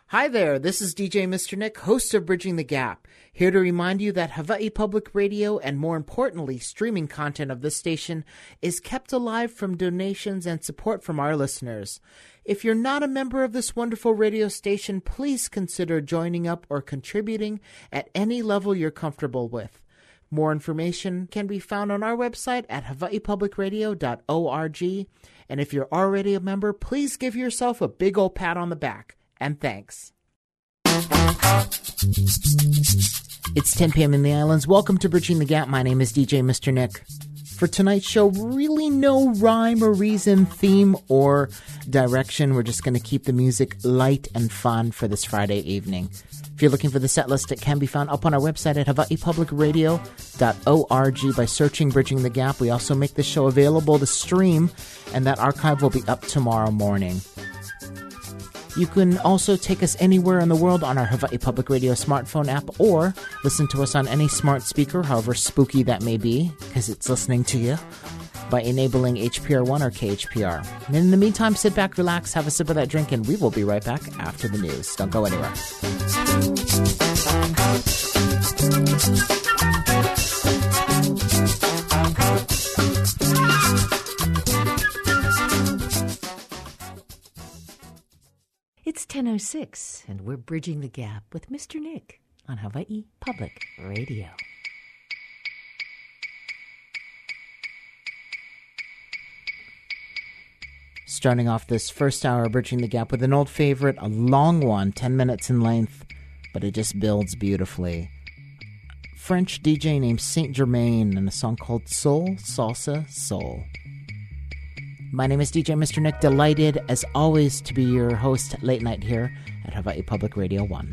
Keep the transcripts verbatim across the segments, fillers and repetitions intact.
Hi there, this is D J Mister Nick, host of Bridging the Gap, here to remind you that Hawaii Public Radio and, more importantly, streaming content of this station is kept alive from donations and support from our listeners. If you're not a member of this wonderful radio station, please consider joining up or contributing at any level you're comfortable with. More information can be found on our website at hawaii public radio dot org, and if you're already a member, please give yourself a big old pat on the back. And thanks. It's ten p.m. in the islands. Welcome to Bridging the Gap. My name is D J Mister Nick. For tonight's show, really no rhyme or reason, theme, or direction. We're just going to keep the music light and fun for this Friday evening. If you're looking for the set list, it can be found up on our website at hawaii public radio dot org by searching Bridging the Gap. We also make the show available to stream, and that archive will be up tomorrow morning. You can also take us anywhere in the world on our Hawaii Public Radio smartphone app, or listen to us on any smart speaker, however spooky that may be, because it's listening to you, by enabling H P R one or K H P R. And in the meantime, sit back, relax, have a sip of that drink, and we will be right back after the news. Don't go anywhere. It's ten oh six, and we're Bridging the Gap with Mister Nick on Hawaii Public Radio. Starting off this first hour of Bridging the Gap with an old favorite, a long one, ten minutes in length, but it just builds beautifully. French D J named Saint Germain and a song called Soul, Salsa, Soul. My name is D J Mister Nick, delighted as always to be your host late night here at Hawaii Public Radio one.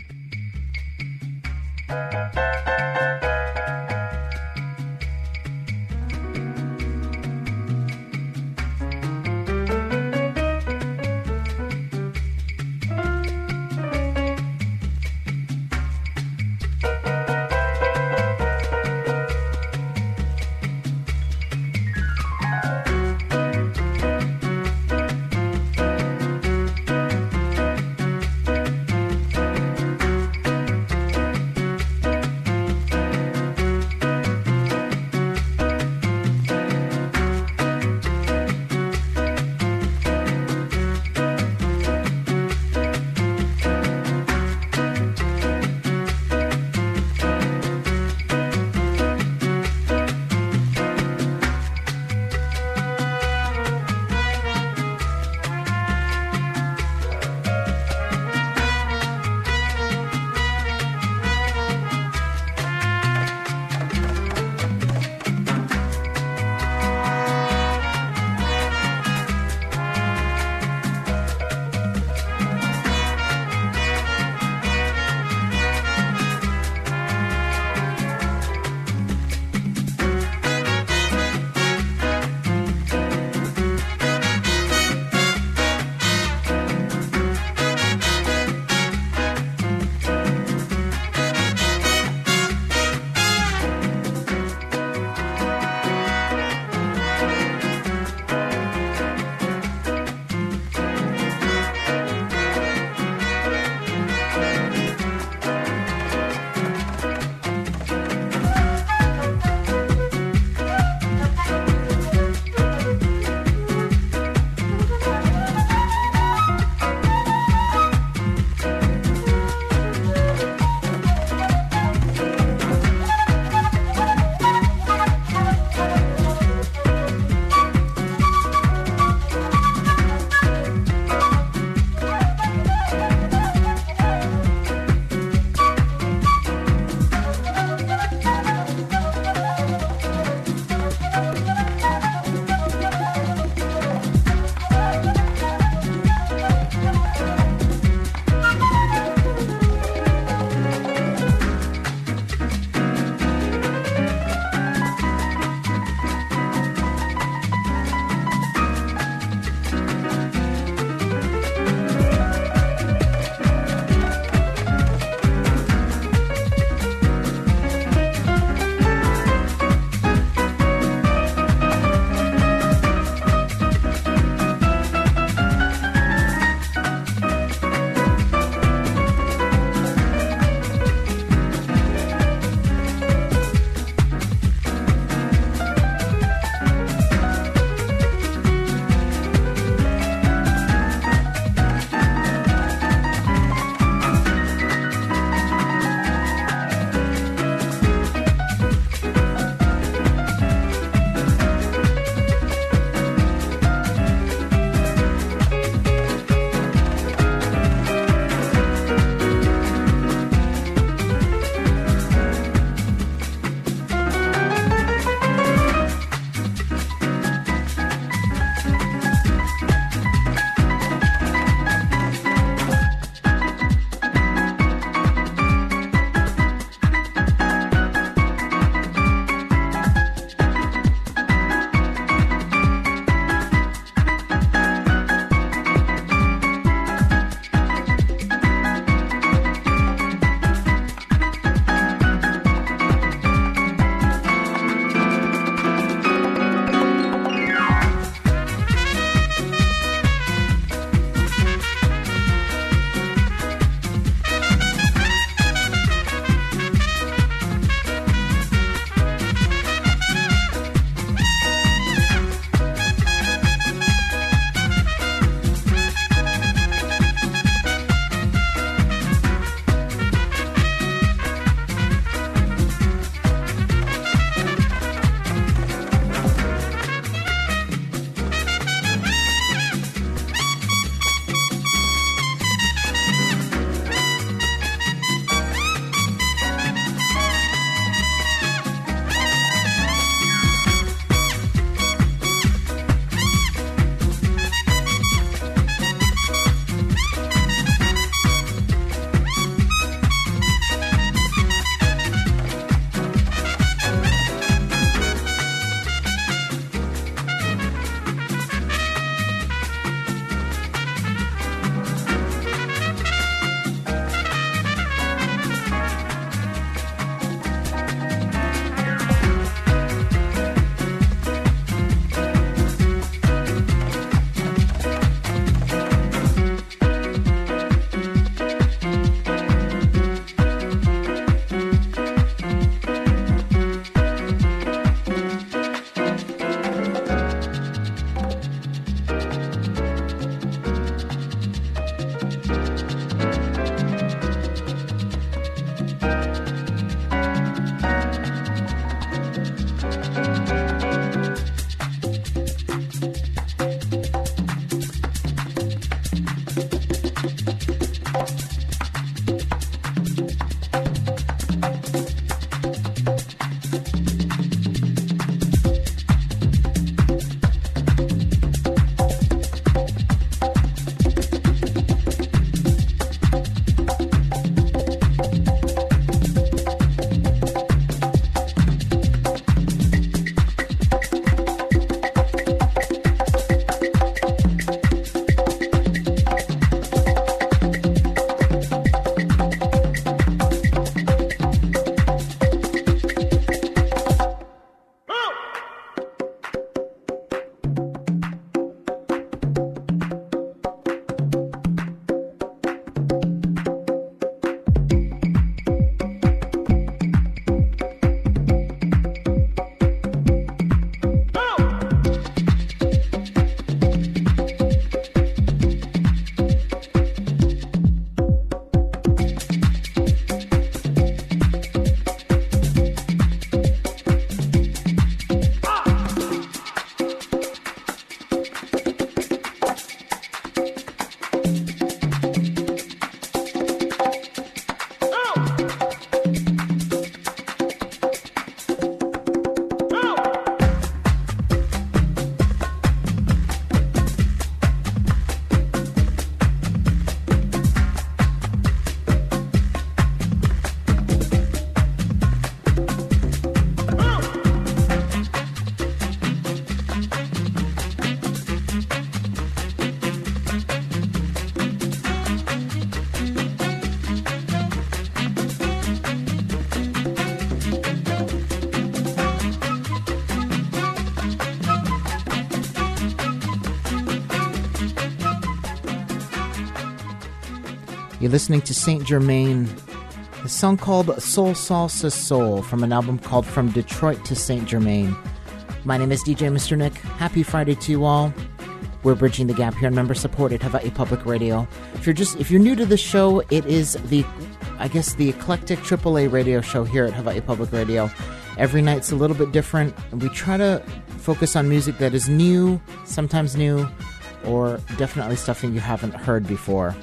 You're listening to Saint Germain, a song called Soul Salsa Soul from an album called From Detroit to Saint Germain. My name is D J Mister Nick. Happy Friday to you all. We're bridging the gap here on member-supported Hawaii Public Radio. If you're just if you're new to the show, it is the, I guess, the eclectic triple A radio show here at Hawaii Public Radio. Every night's a little bit different, and we try to focus on music that is new, sometimes new, or definitely stuff that you haven't heard before.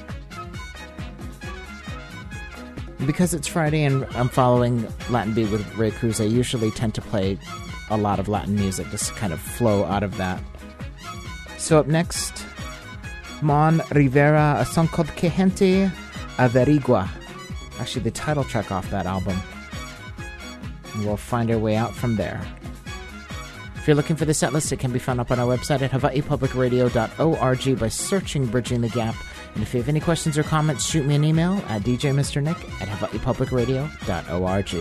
Because it's Friday and I'm following Latin Beat with Ray Cruz, I usually tend to play a lot of Latin music, just to kind of flow out of that. So up next, Mon Rivera, a song called Que Gente Averigua. Actually, the title track off that album. And we'll find our way out from there. If you're looking for the set list, it can be found up on our website at hawaii public radio dot org by searching Bridging the Gap. And if you have any questions or comments, shoot me an email at d j mister nick at hawaii public radio dot org.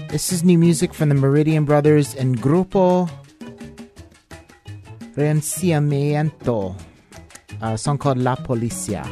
This is new music from the Meridian Brothers and Grupo Renciamiento, a song called La Policía.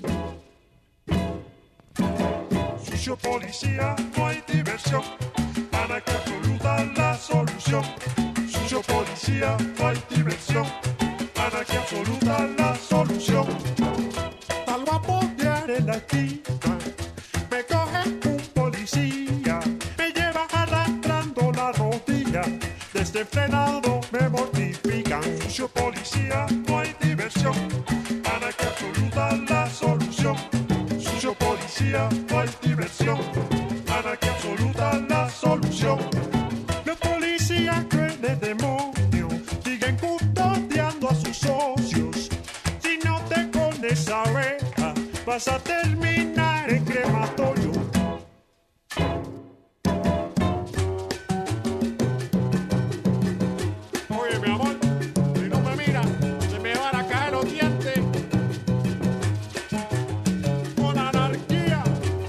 Sucio policía, no hay diversión, anarquía absoluta la solución. Sucio policía, no hay diversión, anarquía absoluta la solución. Tal guapo en la esquina, me coge un policía, me lleva arrastrando la rodilla, desde frenado me mortifican. Sucio policía, no hay diversión, anarquía absoluta la solución. Sucio policía, no hay diversión, anarquía absoluta la solución. Los policías creen el demonio, siguen custodiando a sus socios. Si no te pones esa oreja, vas a terminar en crematorio. Oye, mi amor, si no me mira, se me van a caer los dientes. Con anarquía.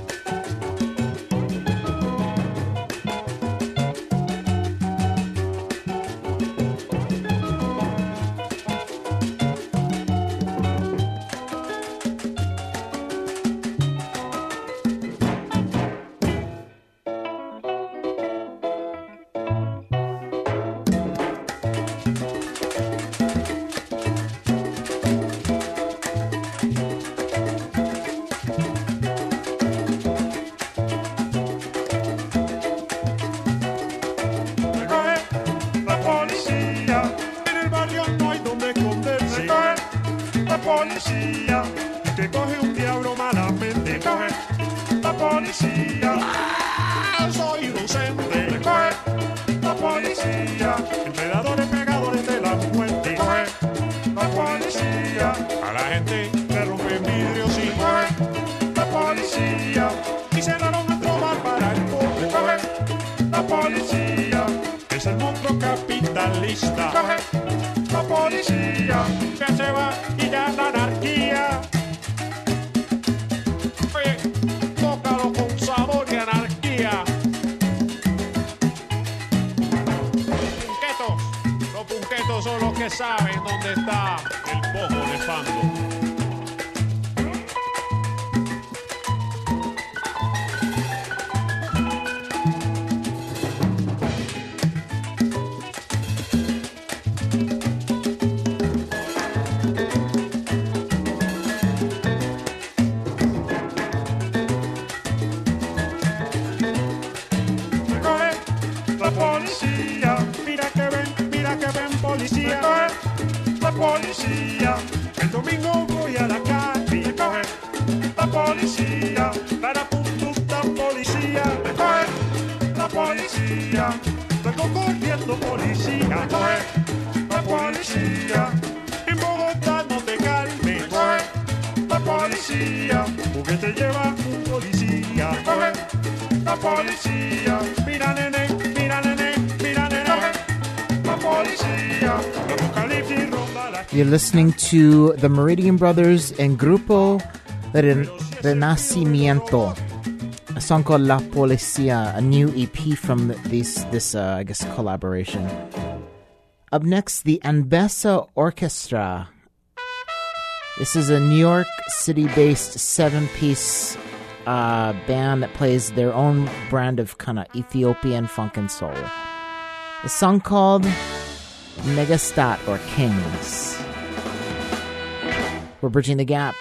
Policía, y te coge un diablo malamente, coge la policía. Ah, soy inocente, coge la policía. Enredadores, pegadores de la muerte, coge la policía. A la gente le rompen vidrios y coge la policía. Y cerraron nuestro bar para el pobre, coge la policía. Es el monstruo capitalista, coge la policía. Que se va y ya la anarquía. Oye, tócalo con sabor y anarquía. Punquetos, los punquetos son los que saben dónde está el pojo de Fando. Policía, mira que ven, mira que ven policía, la policía, el domingo voy a la calle, coge la policía, para puta policía, coge la policía, vengo corriendo policía, coge la policía, en Bogotá no te calmes, coge la policía, porque te lleva un policía, coge la policía, mira nene, mira nene, mira nene, la policía, apocalipsis ronda la. You're listening to the Meridian Brothers and Grupo Ren- Renacimiento, a song called La Policía, a new E P from this, this uh, I guess, collaboration. Up next, the Anbessa Orchestra. This is a New York City-based seven-piece uh, band that plays their own brand of kind of Ethiopian funk and soul. A song called Megastat or Kings. We're bridging the gap.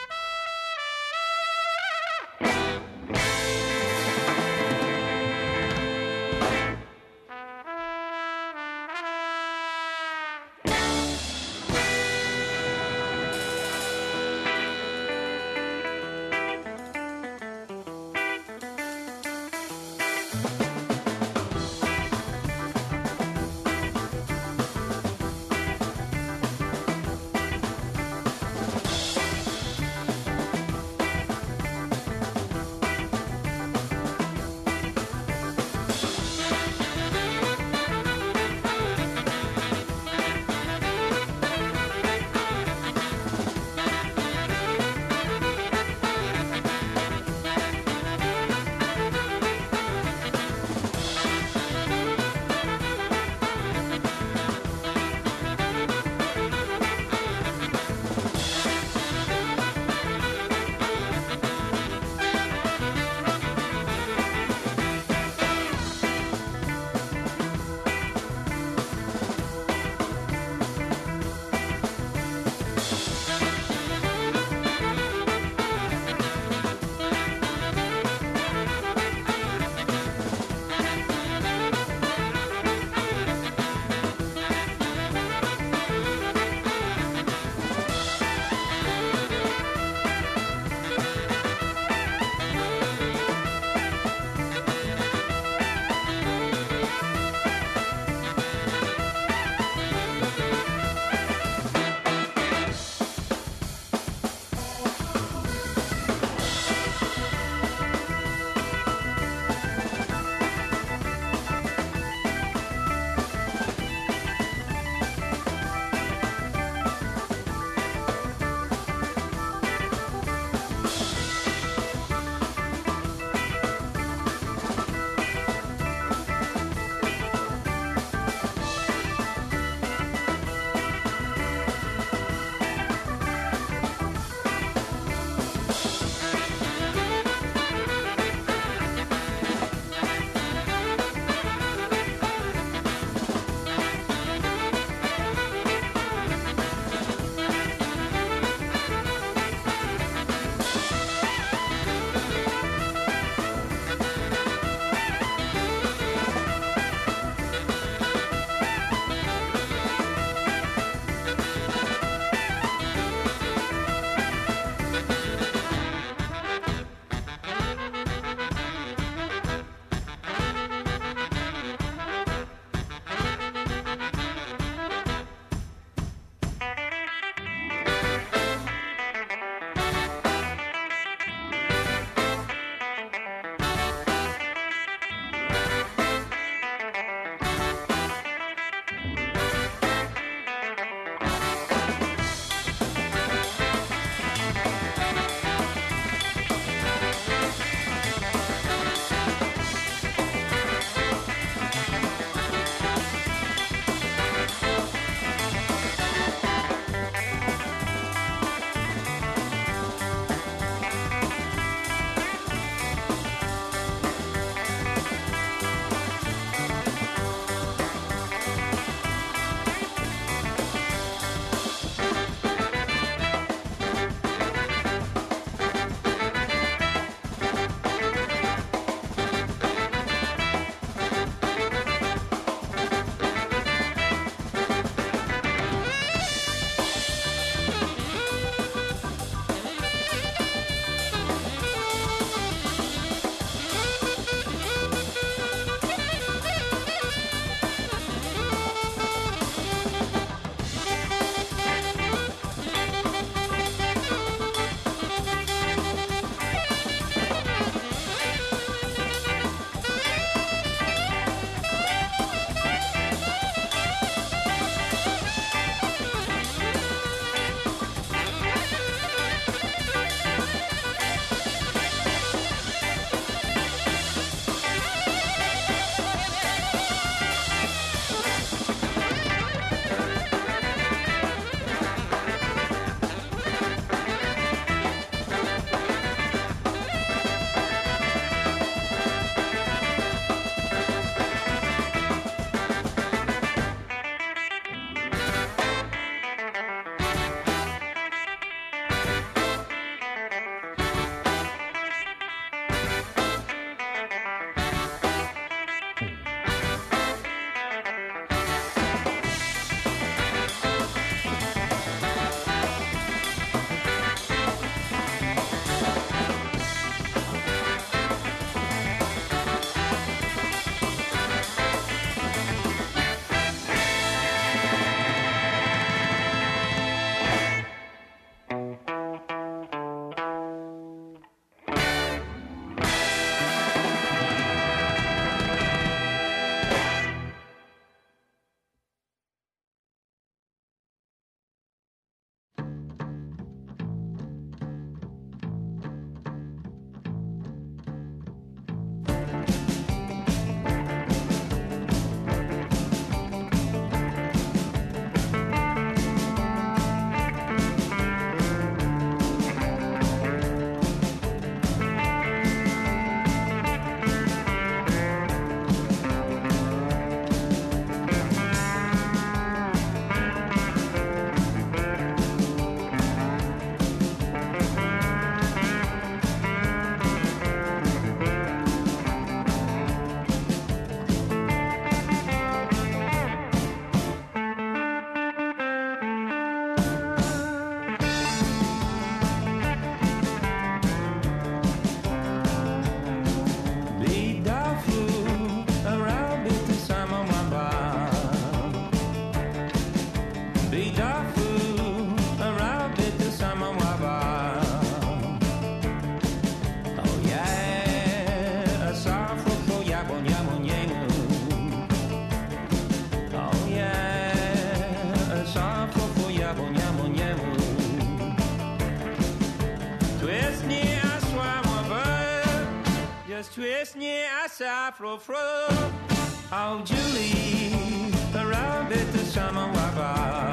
twist near asa fro fro. Oh, Julie, the rabbit, the summer wabba.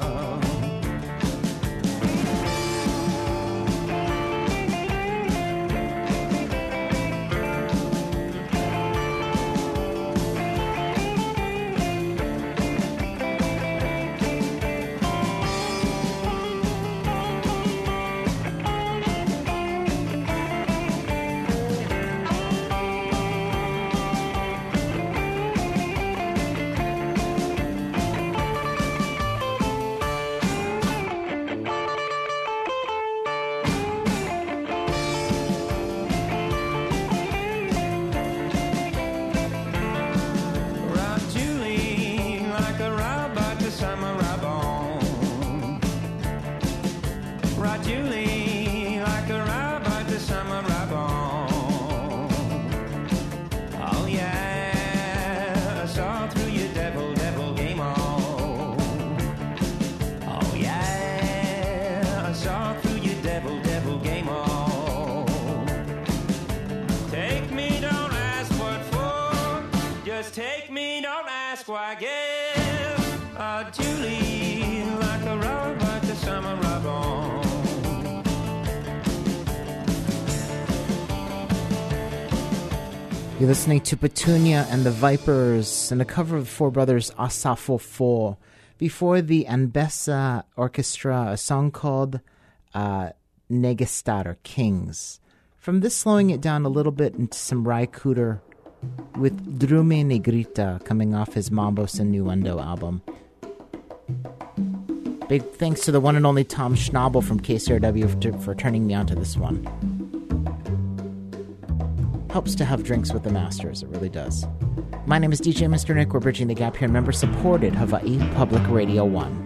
Take me, don't ask why I give uh, Julie like a robot to summer rub on. You're listening to Petunia and the Vipers and a cover of Four Brothers Asafo Four. Before the Anbessa Orchestra, a song called uh, Negestar, or Kings. From this, slowing it down a little bit into some Ry Cooder with Drume Negrita coming off his Mambos Innuendo album. Big thanks to the one and only Tom Schnabel from K C R W for, for turning me on to this one. Helps to have drinks with the masters, it really does. My name is D J Mister Nick. We're bridging the gap here, and member-supported Hawaii Public Radio one.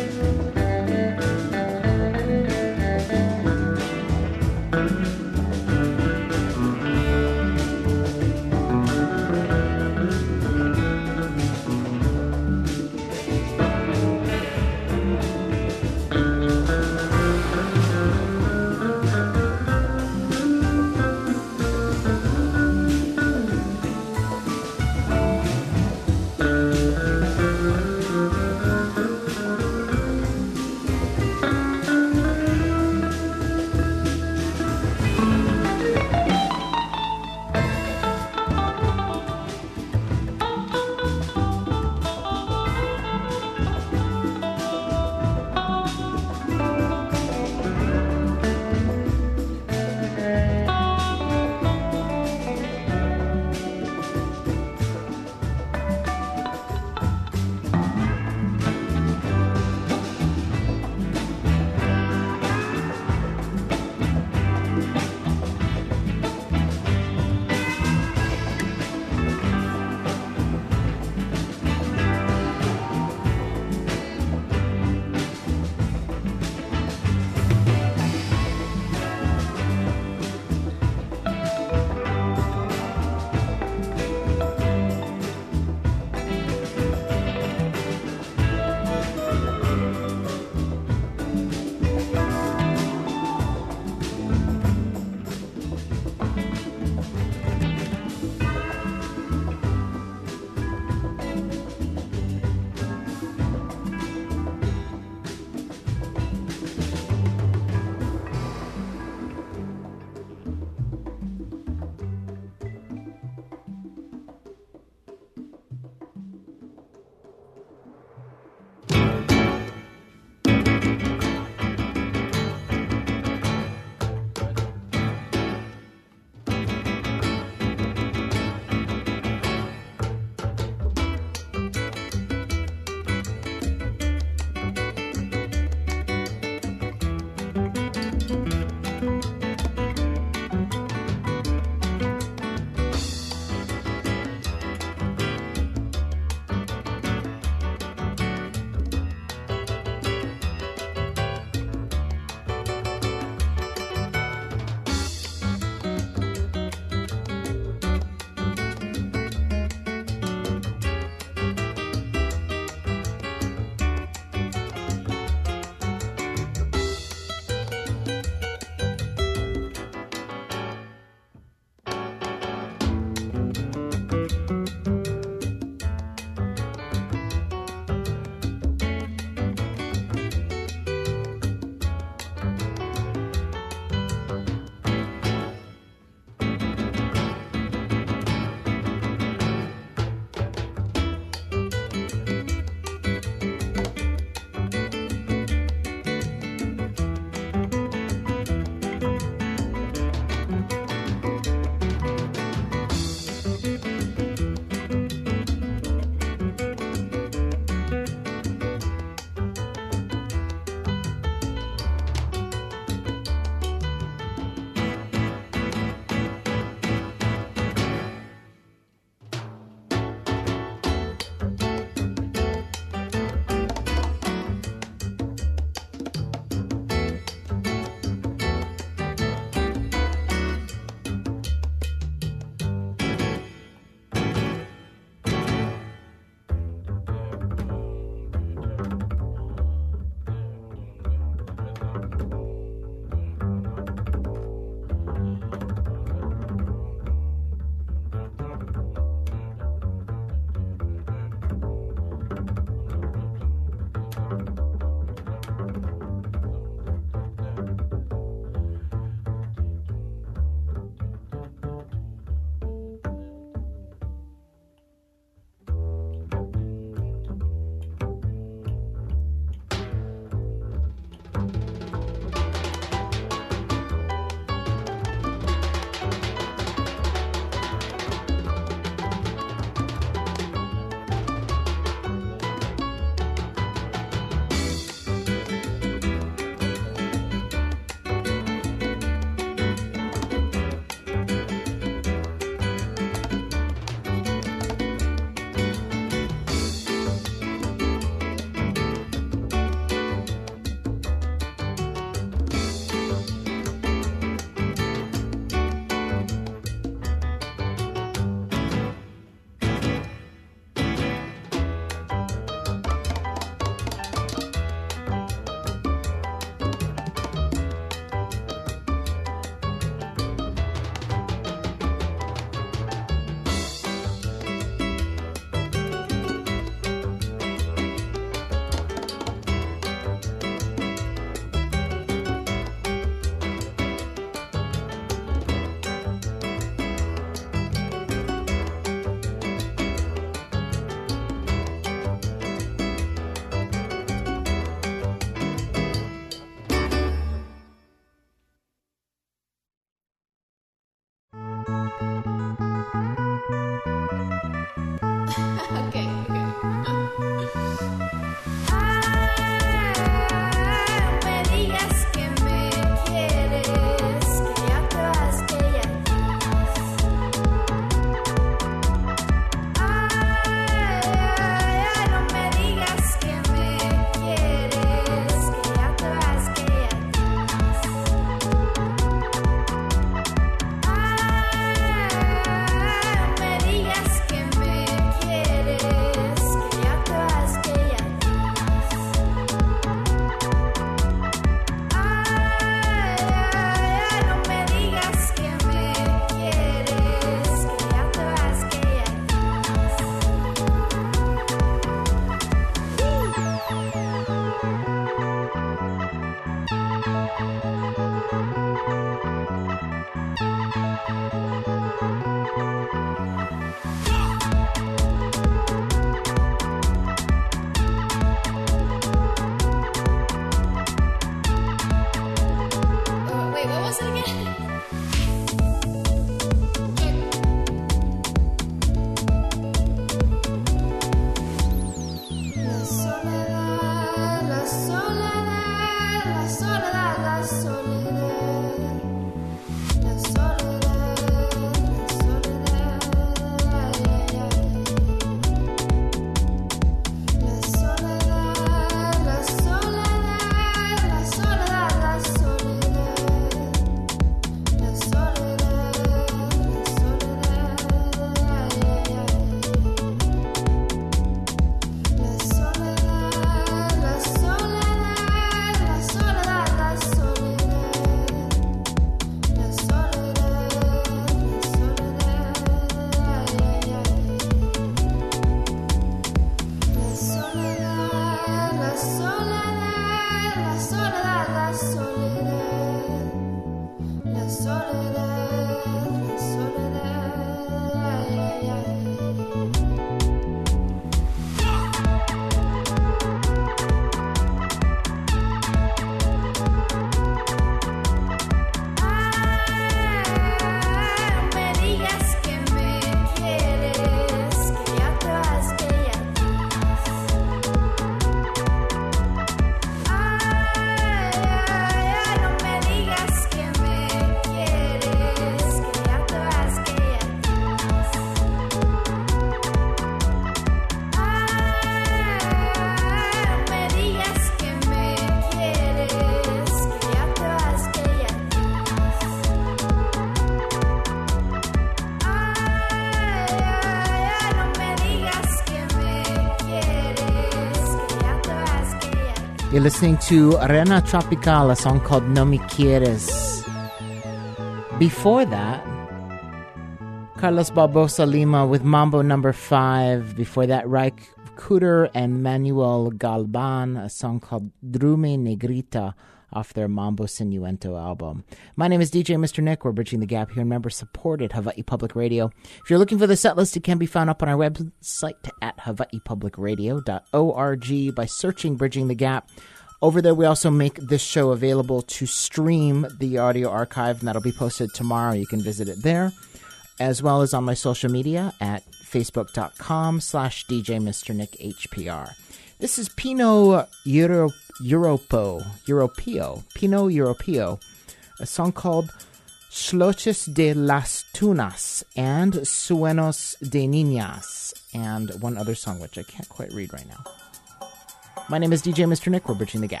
You're listening to Arena Tropical, a song called No Me Quieres. Before that, Carlos Barbosa Lima with Mambo Number Five. Before that, Raik Cooter and Manuel Galban, a song called Drume Negrita off their Mambo Sinuento album. My name is D J Mister Nick. We're bridging the gap here and member-supported Hawaii Public Radio. If you're looking for the set list, it can be found up on our website at hawaii public radio dot org by searching Bridging the Gap. Over there, we also make this show available to stream the audio archive, and that'll be posted tomorrow. You can visit it there, as well as on my social media at facebook.com slash DJ Mister Nick HPR. This is Pinot Euro, Europo, Europeo, Pinot Europeo, a song called Schloches de las Tunas and Sueños de Niñas, and one other song which I can't quite read right now. My name is D J Mister Nick. We're bridging the gap.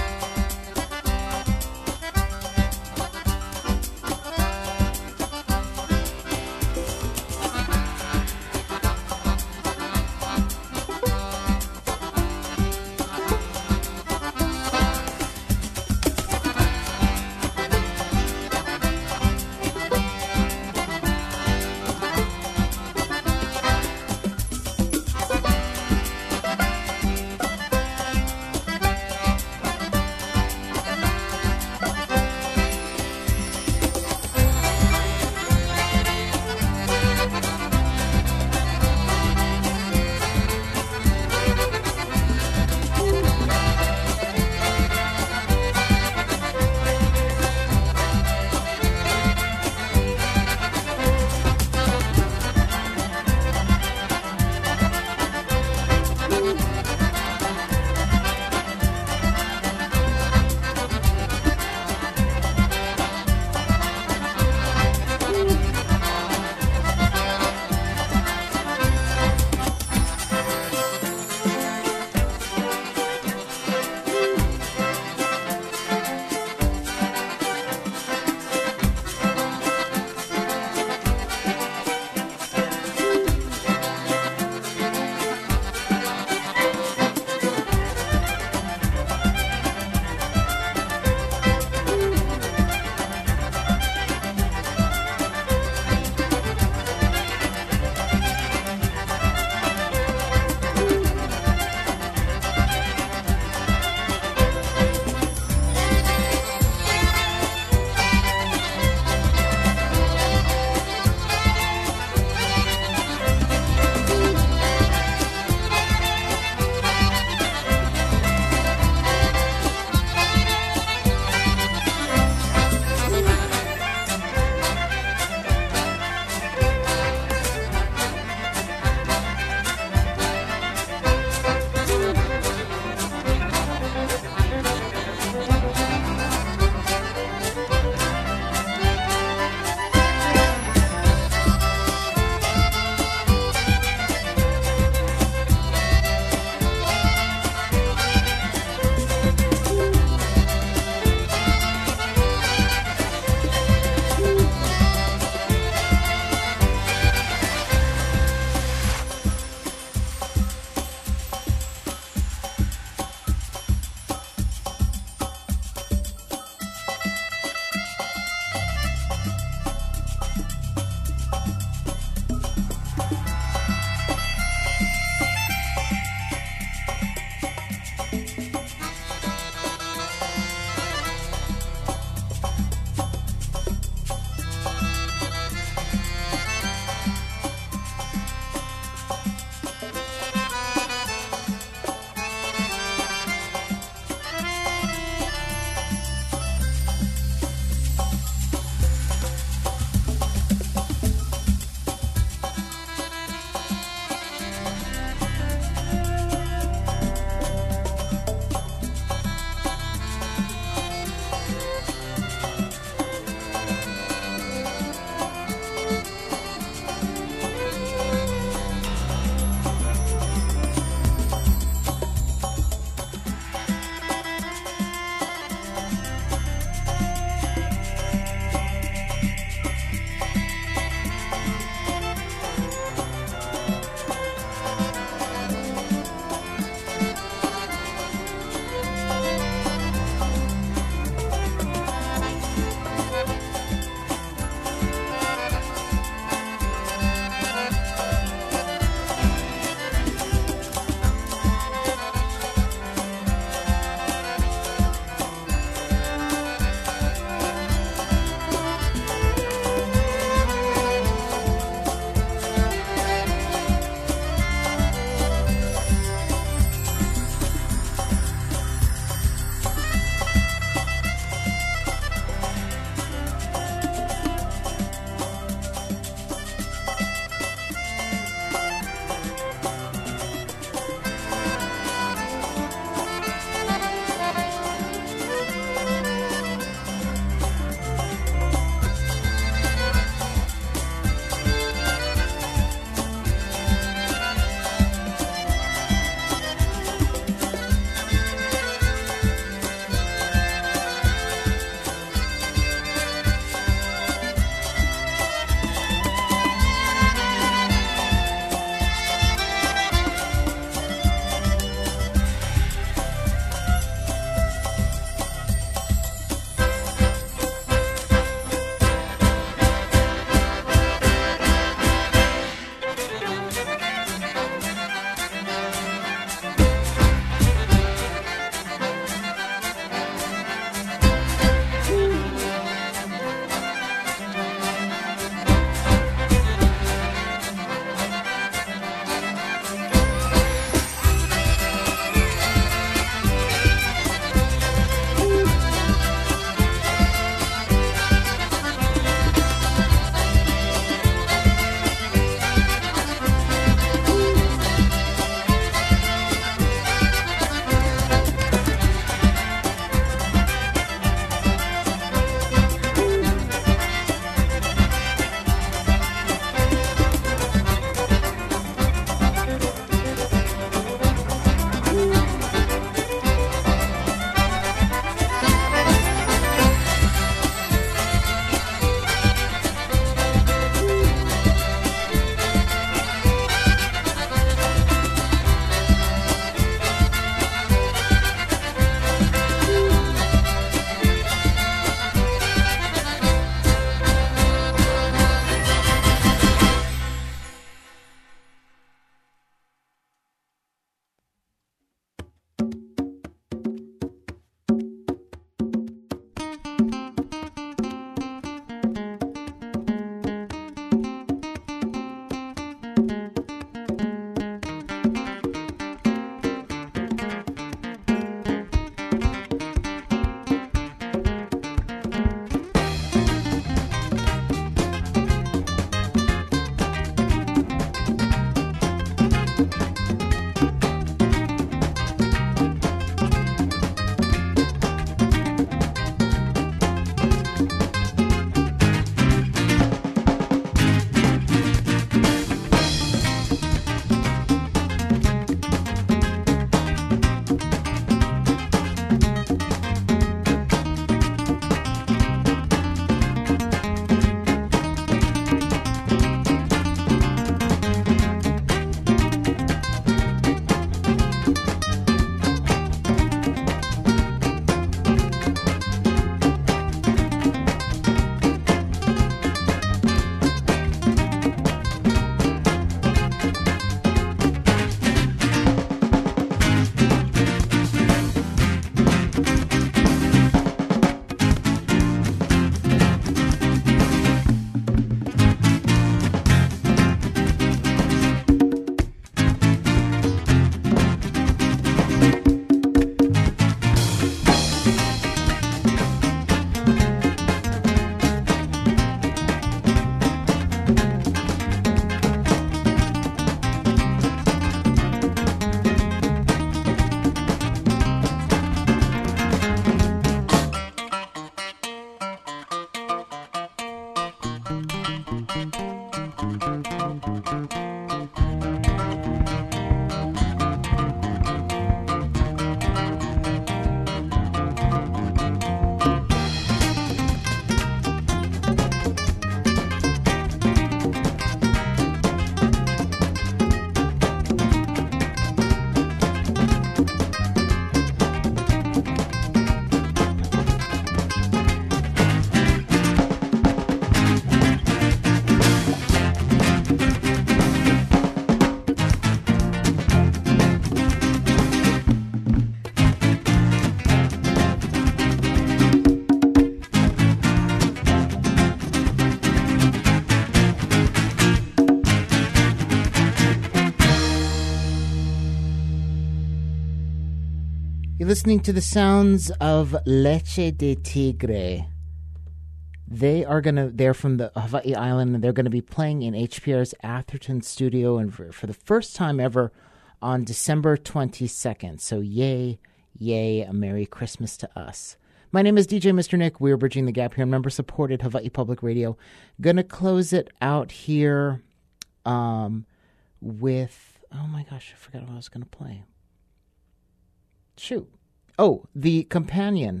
listening to the sounds of Leche de Tigre. They are gonna. They're from the Hawaii Island, and they're going to be playing in H P R's Atherton studio, and for, for the first time ever, on December twenty-second. So, yay, yay! A Merry Christmas to us. My name is D J Mister Nick. We're bridging the gap here on member-supported Hawaii Public Radio. Gonna close it out here, um, with oh my gosh, I forgot what I was gonna play. Shoot! Oh, the companion.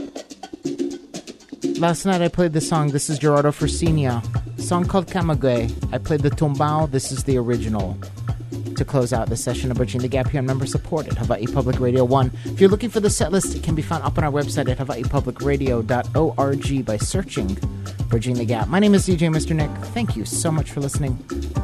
Last night I played the song. This is Gerardo Fursinia. A song called Kamagüey. I played the tumbao. This is the original. To close out the session of Bridging the Gap here on member-supported Hawaii Public Radio one. If you're looking for the set list, it can be found up on our website at hawaii public radio dot org by searching Bridging the Gap. My name is D J Mister Nick. Thank you so much for listening.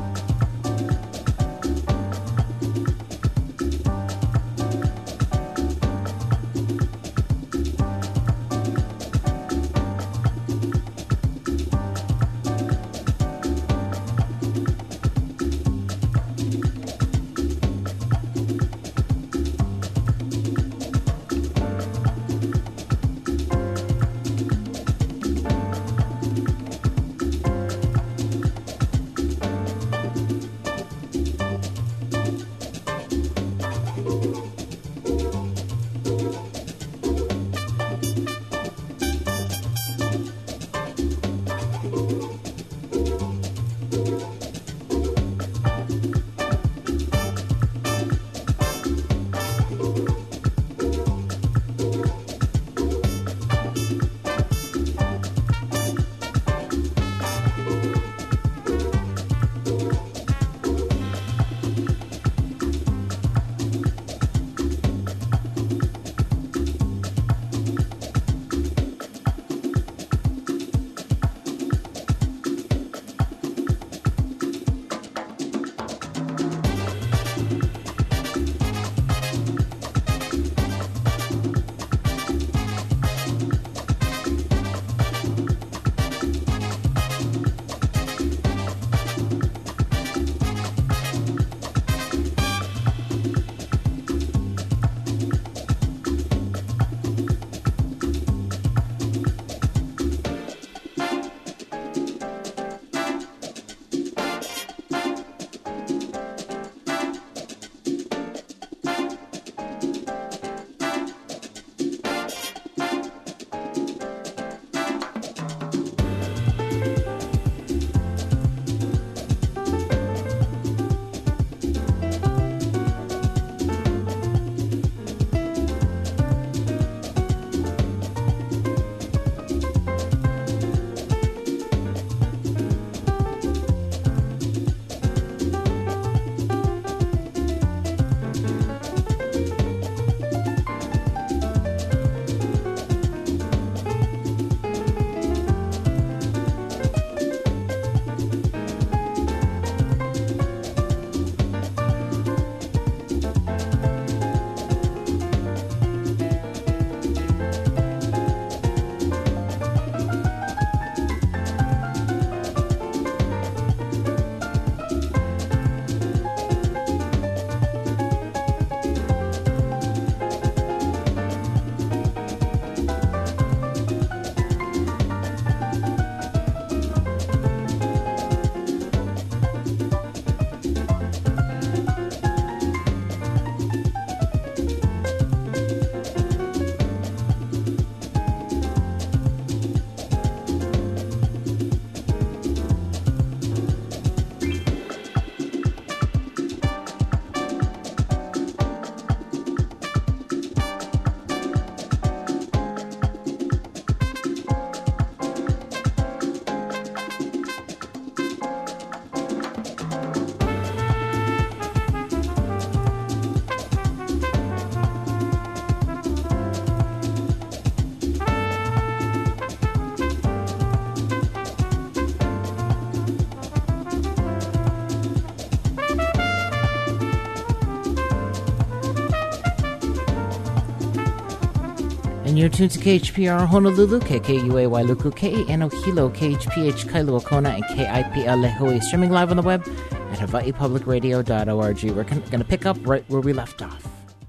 And you're tuned to K H P R Honolulu, K K U A Wailuku, K A N O Hilo, K H P H Kailua Kona, and K I P L Lehue, streaming live on the web at hawaii public radio dot org. We're going to pick up right where we left off.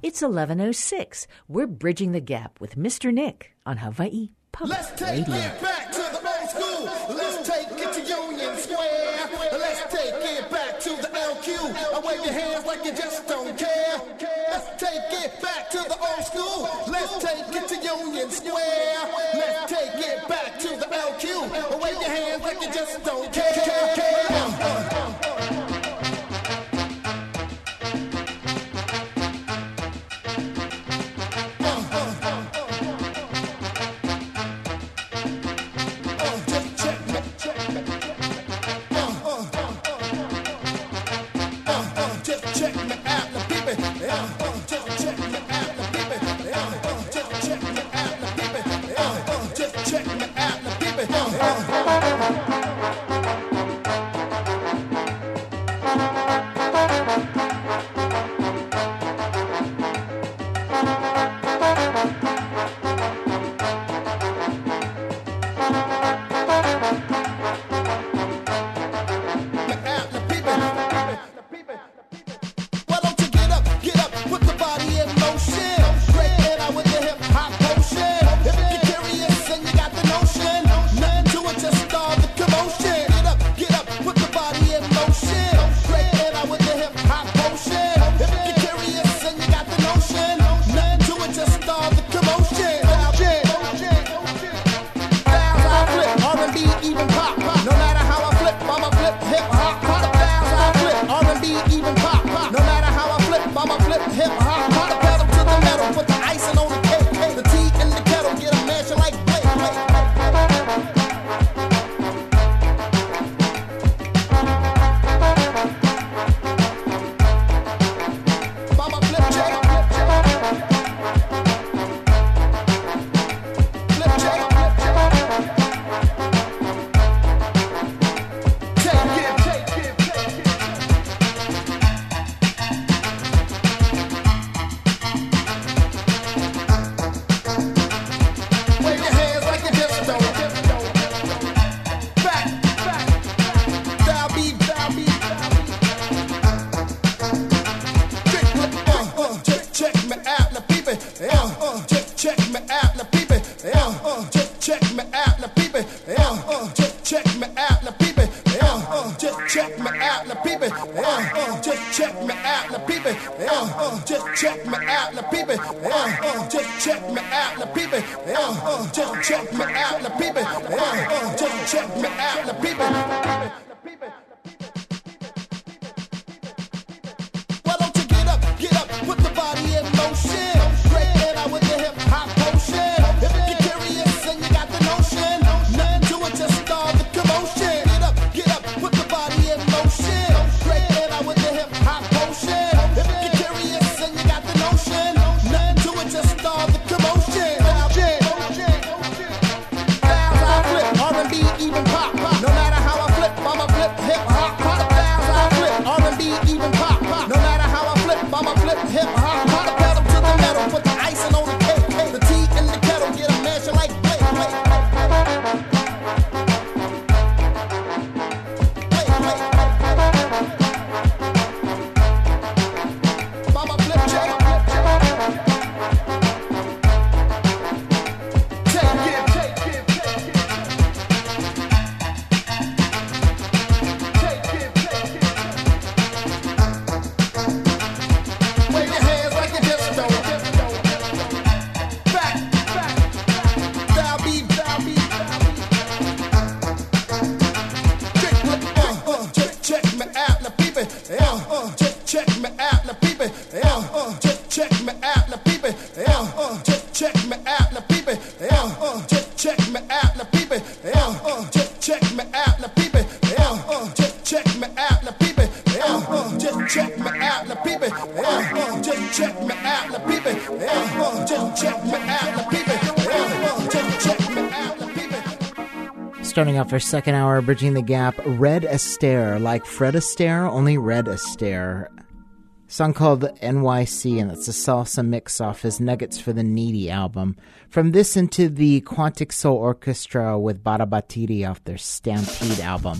It's eleven oh six. We're bridging the gap with Mister Nick on Hawaii Public Let's take Radio. it back to the old school. Let's take it to Union Square. Let's take it back to the L Q. I wave your hands like you just don't care. Let's take it back to the old school. Let's take it to Union Square. Let's take it back to the L Q. I wave your hands like you just don't care. Starting off our second hour, bridging the gap, Red Astaire, like Fred Astaire, only Red Astaire. Song called N Y C, and it's a salsa mix off his Nuggets for the Needy album. From this into the Quantic Soul Orchestra with Bada Batiri off their Stampede album.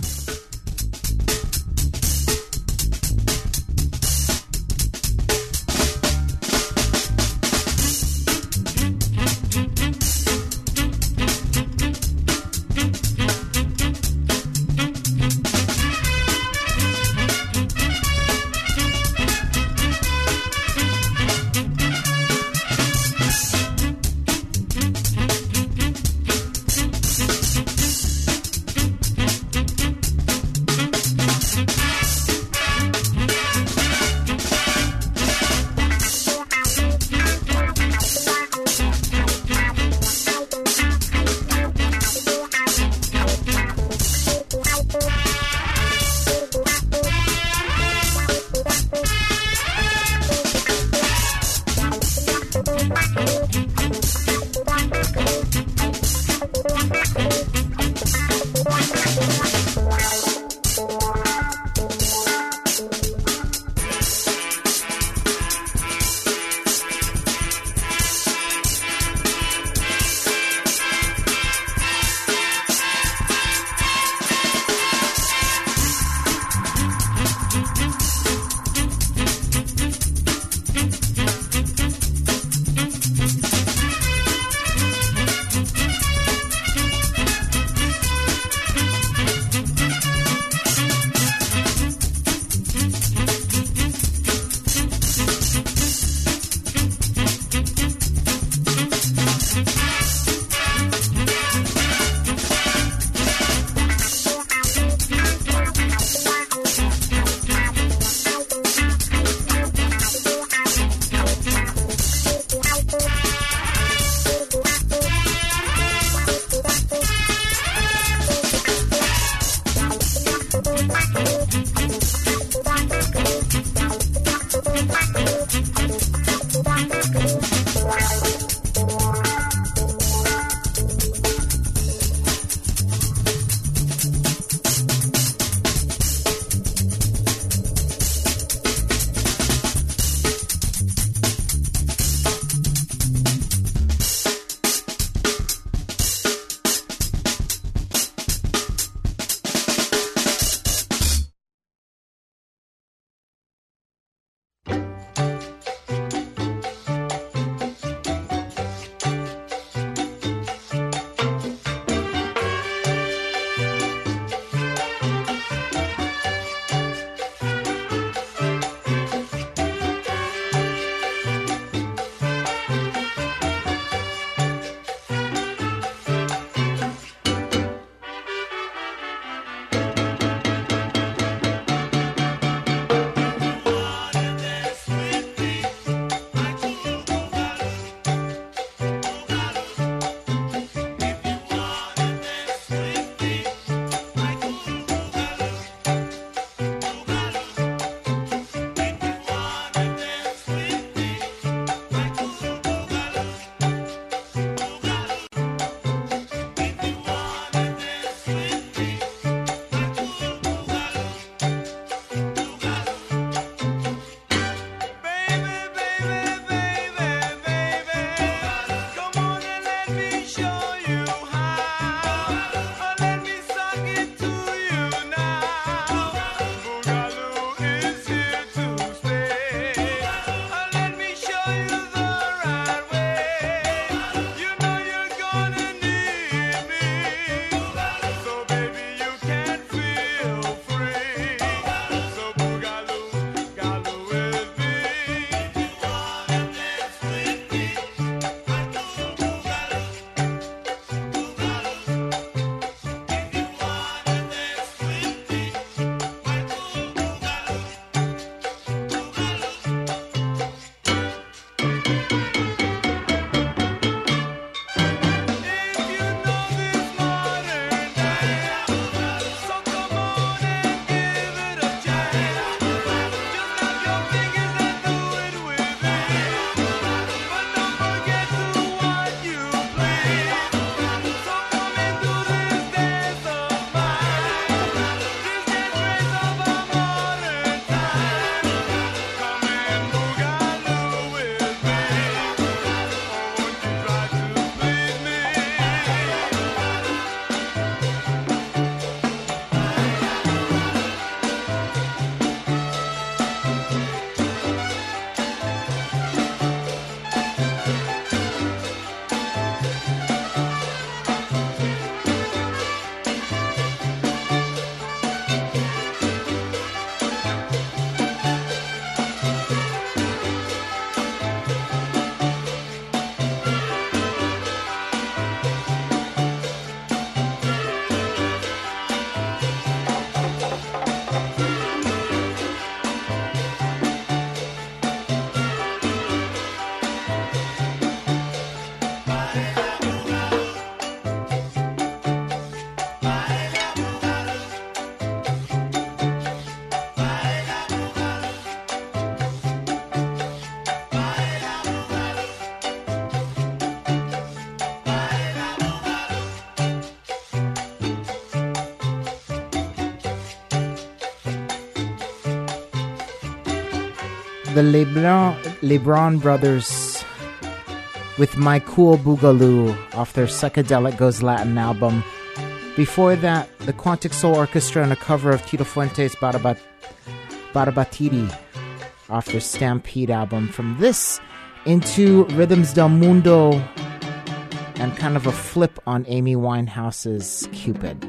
the Lebron, Lebron brothers with My Cool Boogaloo off their Psychedelic Goes Latin album. Before that, the Quantic Soul Orchestra and a cover of Tito Fuentes' Barabat- Barabatiri off their Stampede album. From this into Rhythms del Mundo and kind of a flip on Amy Winehouse's Cupid.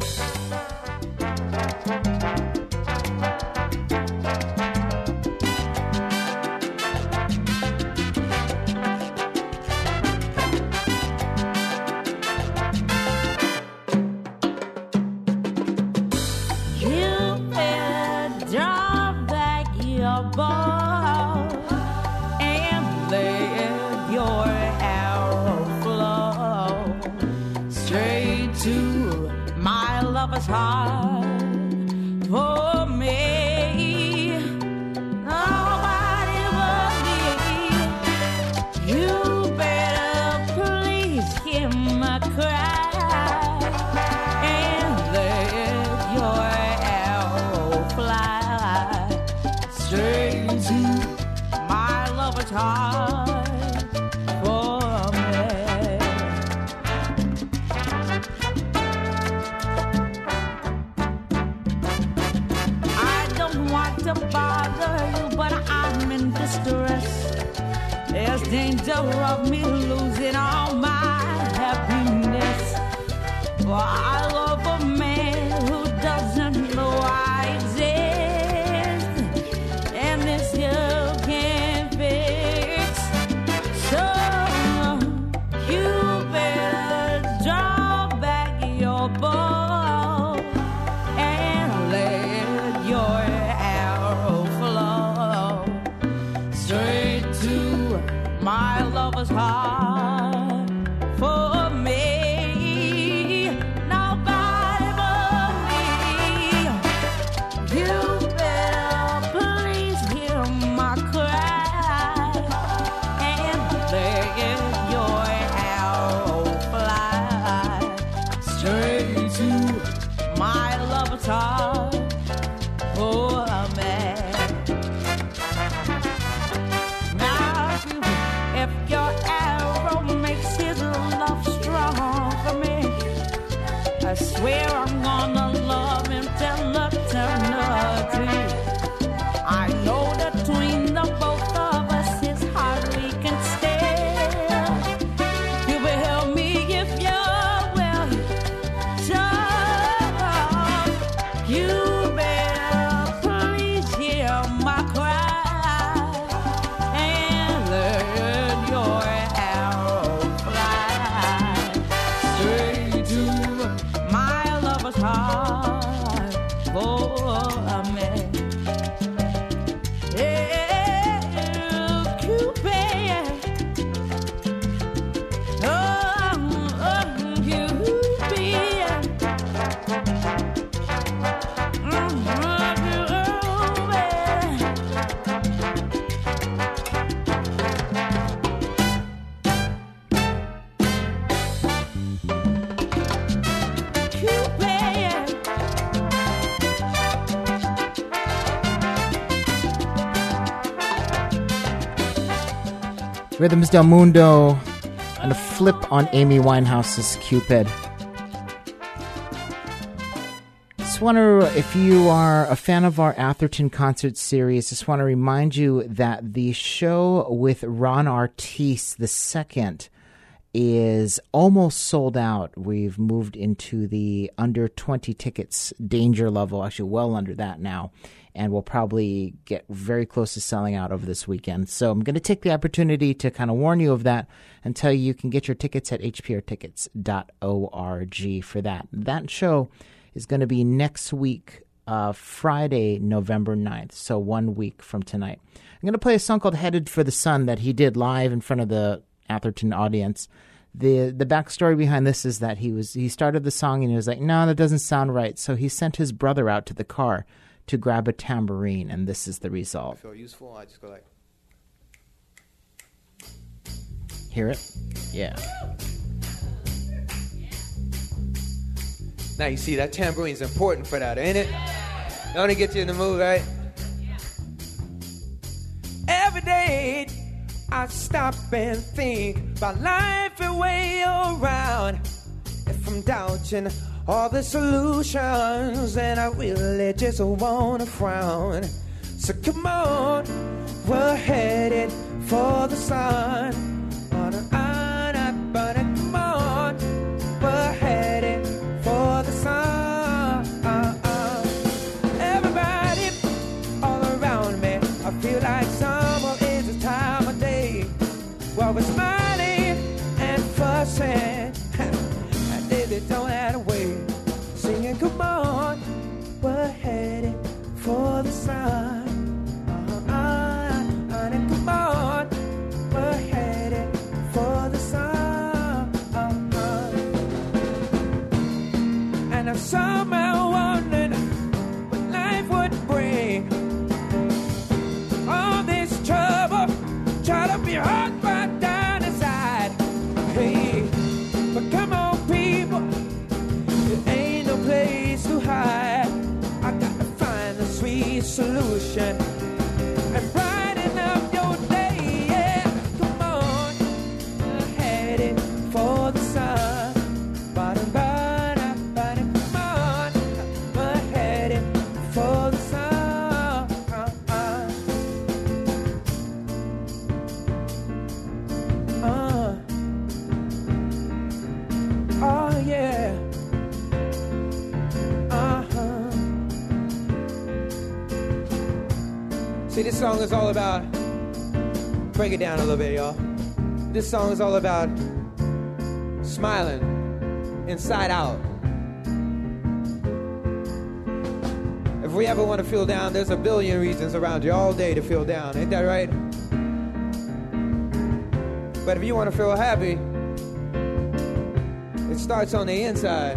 Rhythms del Mundo, and a flip on Amy Winehouse's Cupid. Just want to, if you are a fan of our Atherton concert series, just want to remind you that the show with Ron Artis the second is almost sold out. We've moved into the under twenty tickets danger level, actually well under that now. And we'll probably get very close to selling out over this weekend. So I'm going to take the opportunity to kind of warn you of that and tell you you can get your tickets at h p r tickets dot org for that. That show is going to be next week, uh, Friday, November ninth, so one week from tonight. I'm going to play a song called Headed for the Sun that he did live in front of the Atherton audience. The the backstory behind this is that he was he started the song and he was like, no, that doesn't sound right. So he sent his brother out to the car to grab a tambourine, and this is the result. I feel useful, I just go like... Hear it? Yeah. Now you see, that tambourine's important for that, ain't it? Don't it get you in the mood, right? I stop and think about life and way around. If I'm doubting all the solutions, then I really just wanna frown. So come on, we're headed for the sun. On an on up, but come on, we're headed for the sun. Everybody all around me, I feel like summer is the time of day. While we're smiling and fussing, and they don't have to wait. Singing, come on, we're headed for the sun. Uh, uh, uh, and come on, we're headed for the sun. Uh, uh. And I'm somehow wondering what life would bring. All this trouble, try to be hard right down inside. Hey, but come on, people, there ain't no place to hide. I gotta find the sweet solution and brighten up your day. Yeah, come on, we're headed for the sun. Bottom, bottom, bottom, come on, we're headed for the sun. Uh, oh yeah. Uh-huh. See, this song is all about, break it down a little bit, y'all. This song is all about smiling inside out. If we ever want to feel down, there's a billion reasons around you all day to feel down. Ain't that right? But if you want to feel happy, it starts on the inside.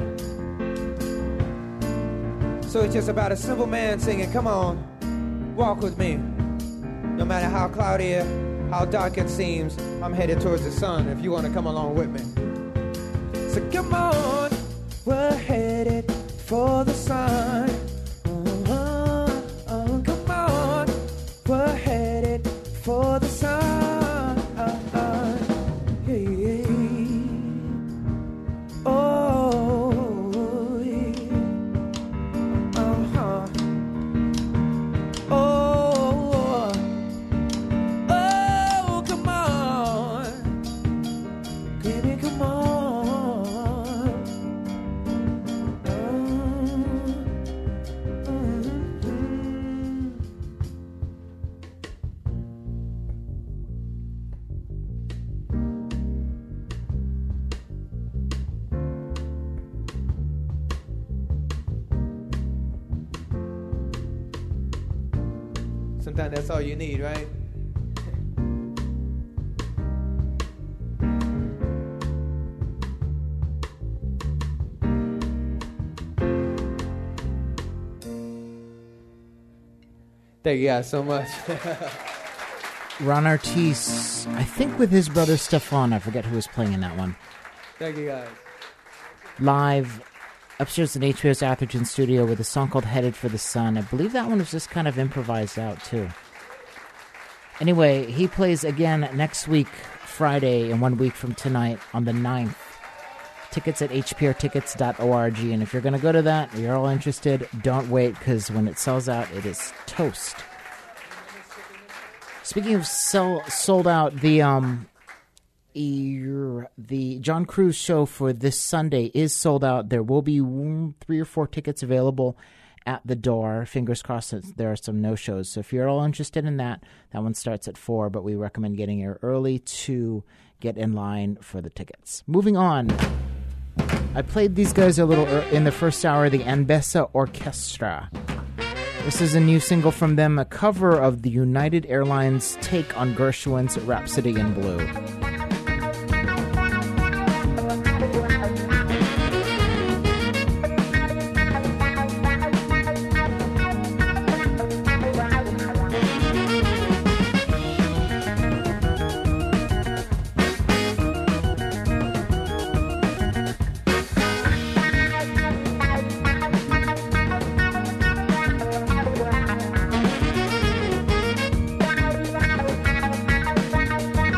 So it's just about a simple man singing, come on, walk with me. No matter how cloudy or how dark it seems, I'm headed towards the sun if you want to come along with me. So come on, we're headed for the sun. Uh-huh, uh, come on, we're headed for the sun. Uh-uh, yeah, yeah. Oh, yeah. Uh-huh. Oh, oh, come on, baby, come on. Sometimes that's all you need, right? Thank you guys so much. Ron Artis, I think with his brother Stefan, I forget who was playing in that one. Thank you guys. Live upstairs in H B O's Atherton studio with a song called Headed for the Sun. I believe that one was just kind of improvised out too. Anyway, he plays again next week, Friday, and one week from tonight on the ninth. Tickets at h p r tickets dot org. And if you're going to go to that, you're all interested, don't wait, because when it sells out, it is toast. Speaking of sell, sold out, the um, er, the John Cruz show for this Sunday is sold out. There will be three or four tickets available at the door. Fingers crossed that there are some no-shows. So if you're all interested in that, that one starts at four, but we recommend getting here early to get in line for the tickets. Moving on. I played these guys a little er- in the first hour, the Anbessa Orchestra. This is a new single from them, a cover of the United Airlines take on Gershwin's Rhapsody in Blue. Thank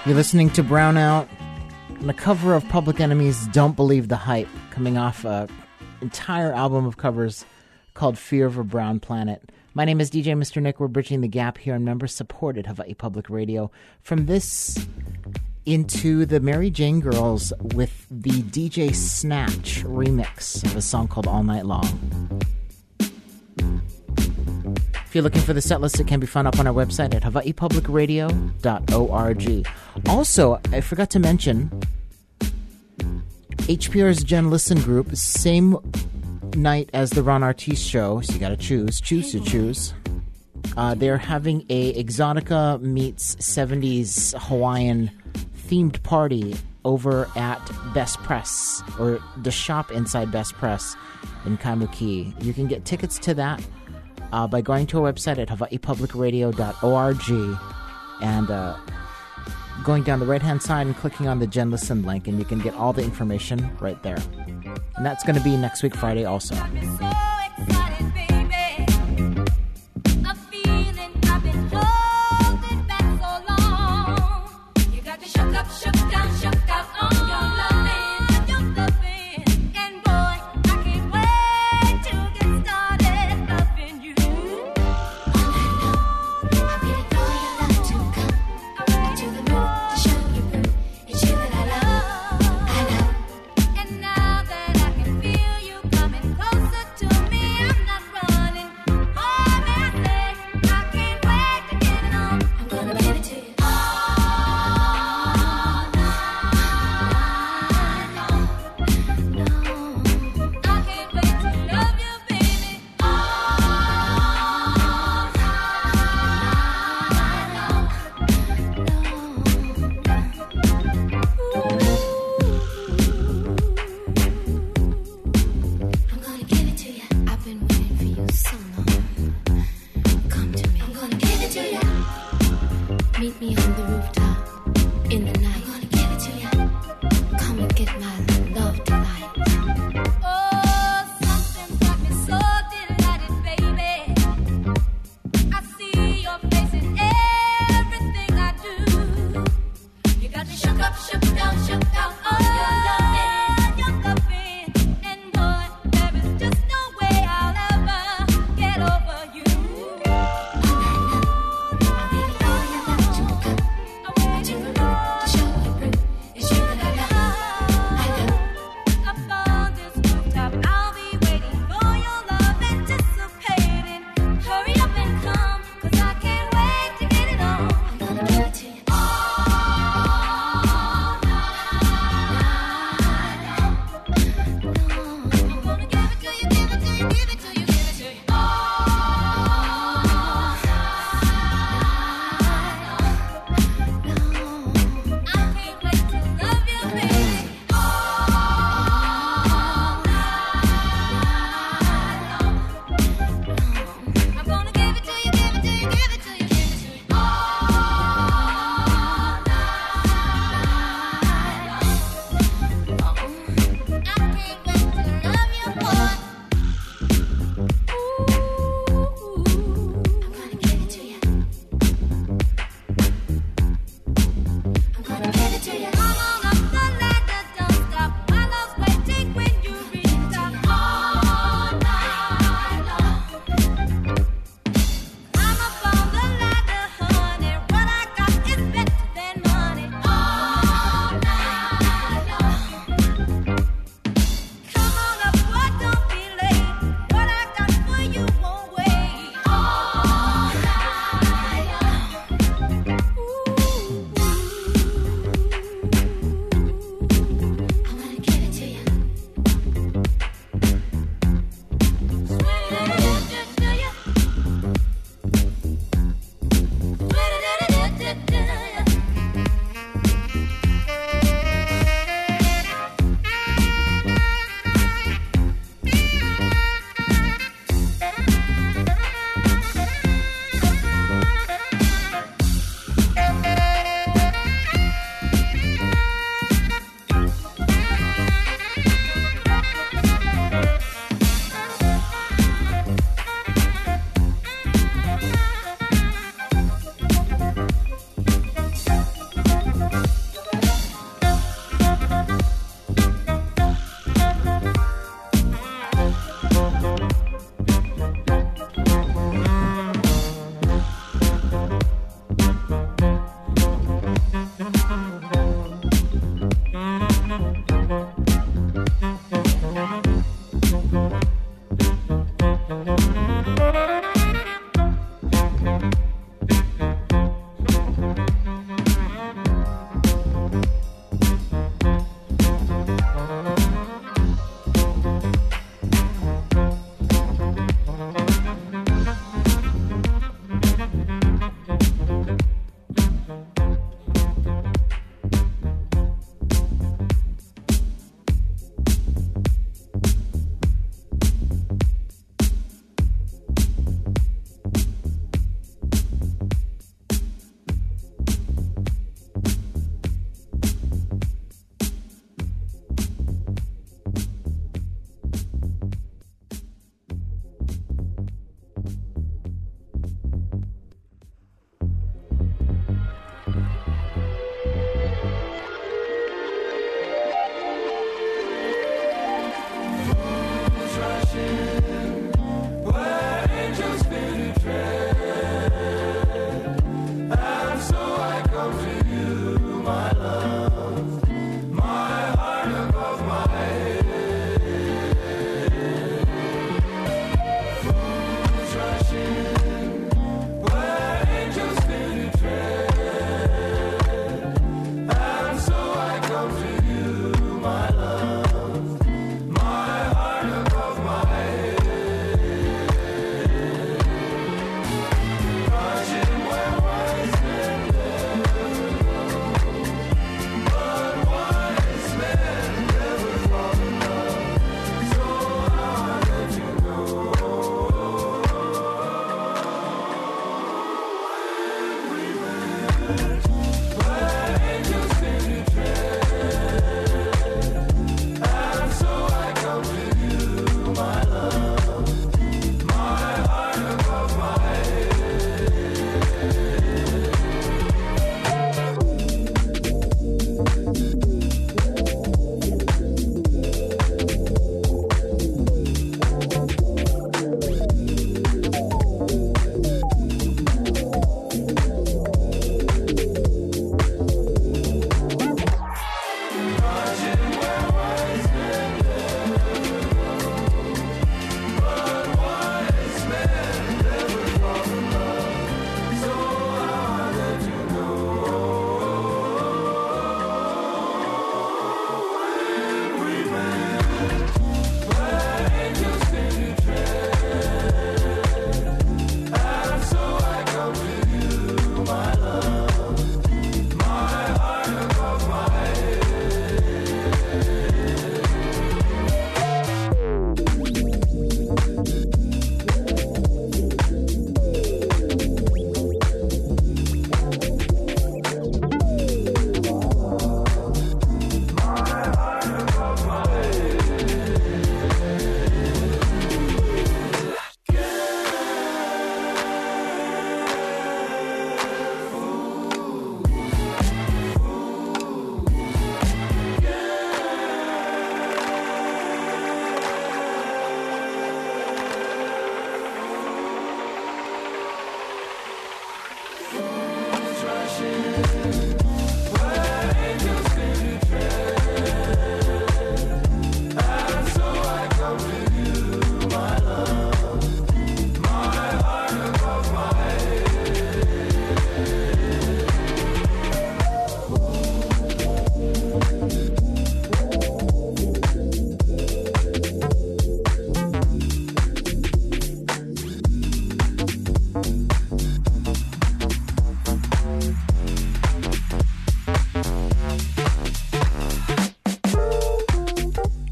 You're listening to Brownout on the cover of Public Enemy's Don't Believe the Hype, coming off an entire album of covers called Fear of a Brown Planet. My name is D J Mister Nick. We're bridging the gap here on member-supported Hawaii Public Radio. From this into the Mary Jane Girls with the D J Snatch remix of a song called All Night Long. If you're looking for the set list, it can be found up on our website at hawaii public radio dot org. Also, I forgot to mention, H P R's Gen Listen group, same night as the Ron Artiste show, so you gotta choose, choose to choose. Uh, they're having a Exotica meets seventies Hawaiian themed party over at Best Press, or the shop inside Best Press in Kaimuki. You can get tickets to that Uh, by going to our website at hawaii public radio dot org and uh, going down the right-hand side and clicking on the Gen Listen link, and you can get all the information right there. And that's going to be next week, Friday, also.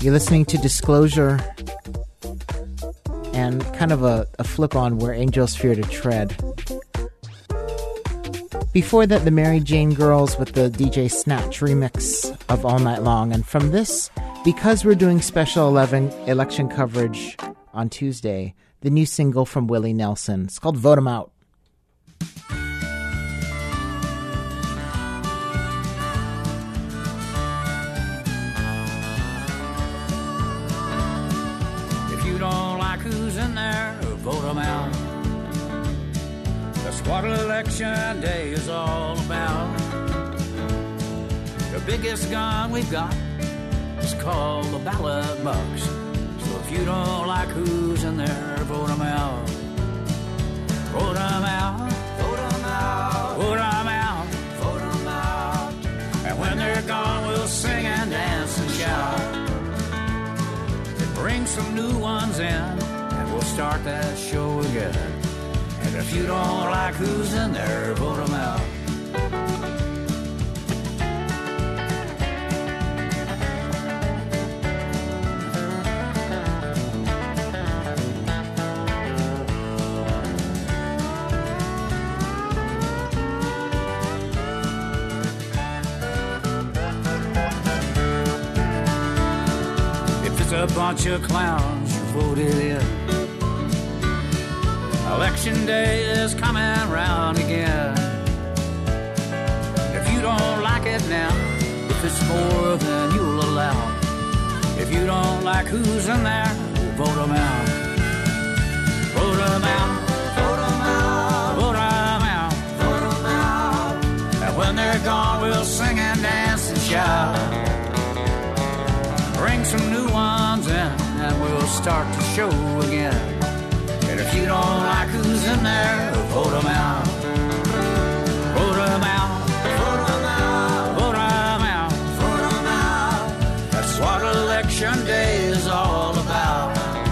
You're listening to Disclosure, and kind of a, a flip on Where Angels Fear to Tread. Before that, the Mary Jane Girls with the D J Snatch remix of All Night Long. And from this, because we're doing special eleven election coverage on Tuesday, the new single from Willie Nelson. It's called Vote 'Em Out. If you don't like who's in there, vote 'em out. That's what election day is all about. The biggest gun we've got is called the ballot box. So if you don't like who's in there, vote 'em out. Vote 'em out. Vote 'em out. Vote 'em out. Vote 'em out. And when they're gone, we'll sing and dance and shout. And bring some new ones in, and we'll start that show again. And if you don't like who's in there, vote 'em out. If it's a bunch of clowns you voted in, election day is coming round again. If you don't like it now, if it's more than you'll allow, if you don't like who's in there, vote 'em out. Vote 'em out. Vote 'em out. Vote 'em out. Vote 'em out. And when they're gone, we'll sing and dance and shout. Bring some new ones in, and we'll start the show again. And if you don't like who's in there, vote 'em out. Vote 'em out. Vote 'em out. Vote 'em out. Vote 'em out. That's what election day is all about.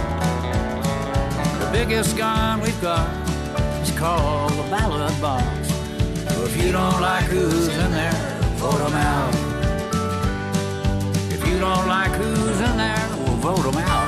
The biggest gun we've got is called the ballot box. So if you don't like who's in there, vote 'em out. If you don't like who's in there, we'll vote 'em out.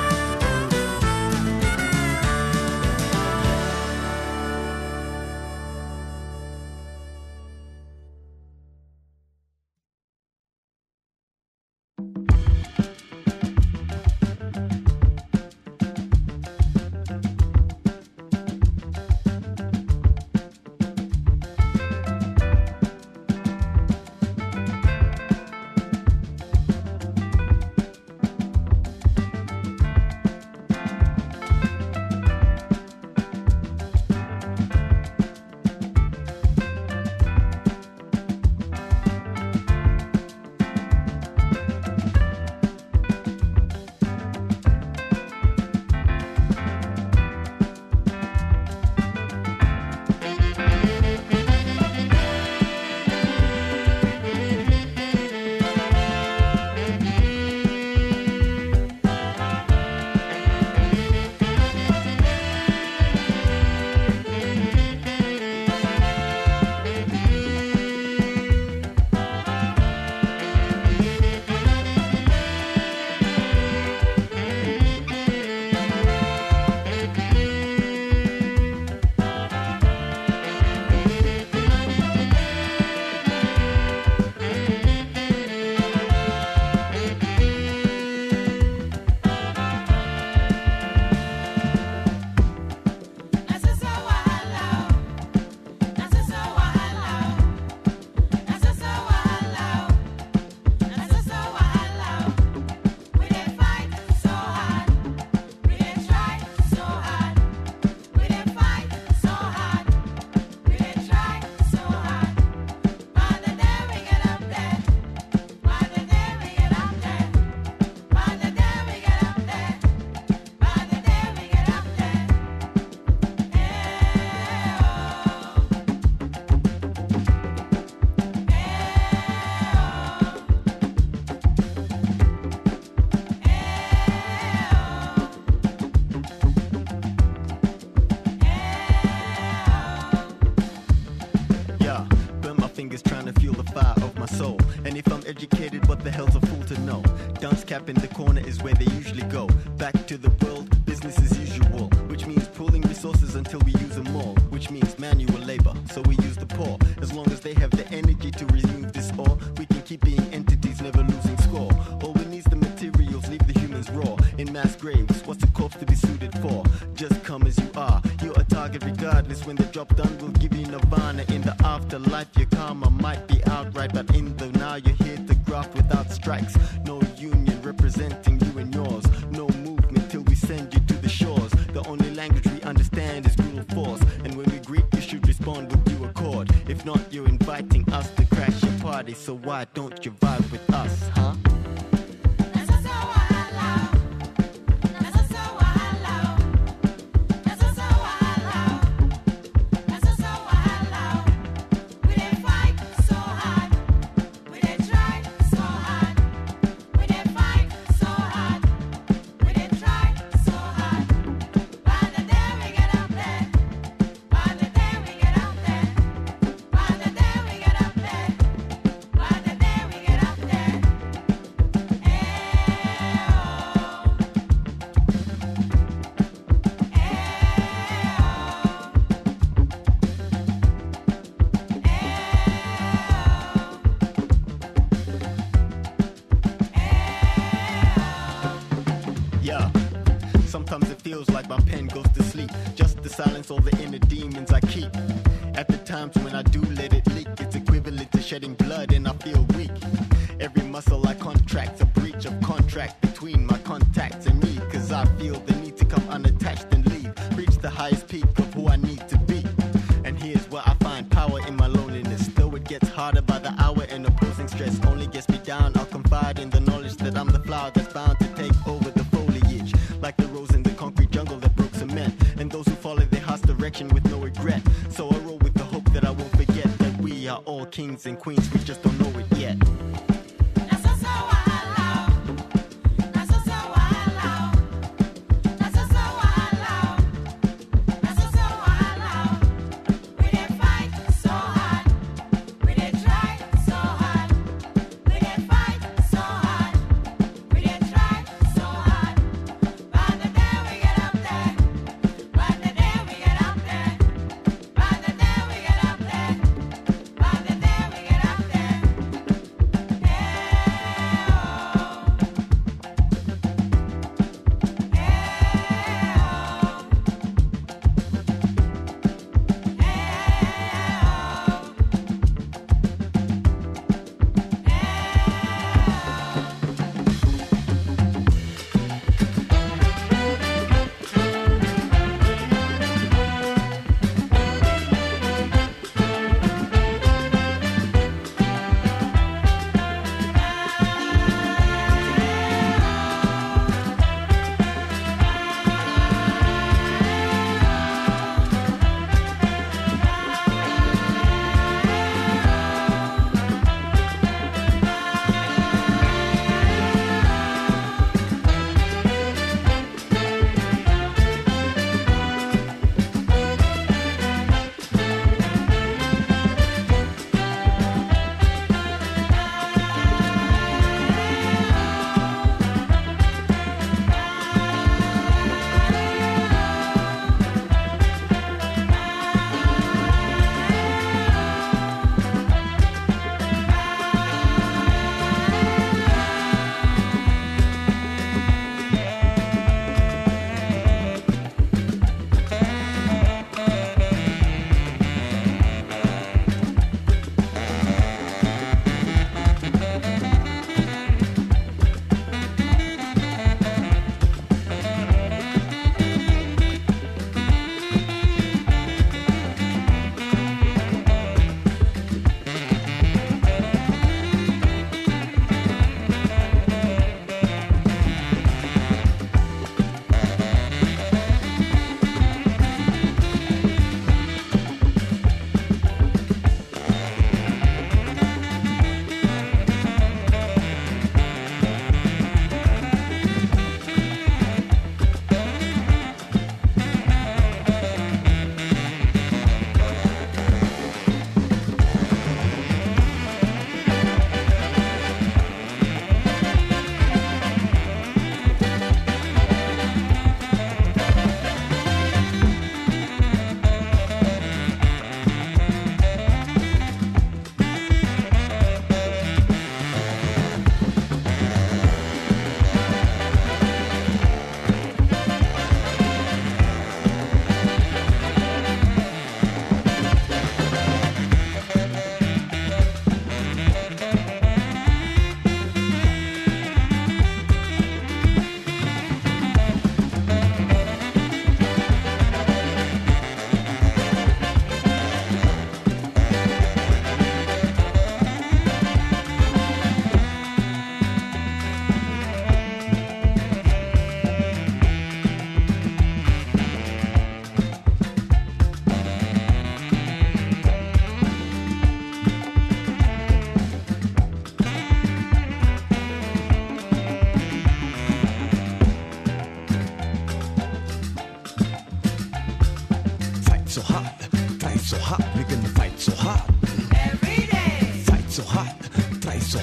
gap in the corner is where they usually go. Back to the world, business as usual, which means pooling resources until we use them all, which means manual labor, so we use the poor. As long as they have the energy to remove this ore, we can keep being entities, never losing score. All we need is the materials, leave the humans raw. In mass graves, what's a corpse to be suited for? Just come as you are, you're a target regardless. When the job done, we'll give you nirvana. In the afterlife, your karma might be outright, but in the now, you're here to graft without strikes. No union representing you and yours. No movement till we send you to the shores. The only language we understand is brutal force, and when we greet, you should respond with due accord. If not, you're inviting us to crash your party, so why don't you vibe with us, huh? Sometimes it feels like my pen goes to sleep, just to silence all the inner demons I keep. At the times when I do let it leak, it's equivalent to shedding blood and I feel weak. Every muscle I contract's a breach of contract between my contacts and me, cause I feel the need to come unattached and leave, reach the highest peak of who I need to be. And here's where I find power in my loneliness, though it gets harder by the hour and opposing stress only gets me down. I'll confide in the knowledge that I'm the flower that's bound to take over the foliage, like the rose in the concrete jungle that broke cement, and those who follow their heart's direction with no regret. So I roll with the hope that I won't forget that we are all kings and queens, we just don't know it yet.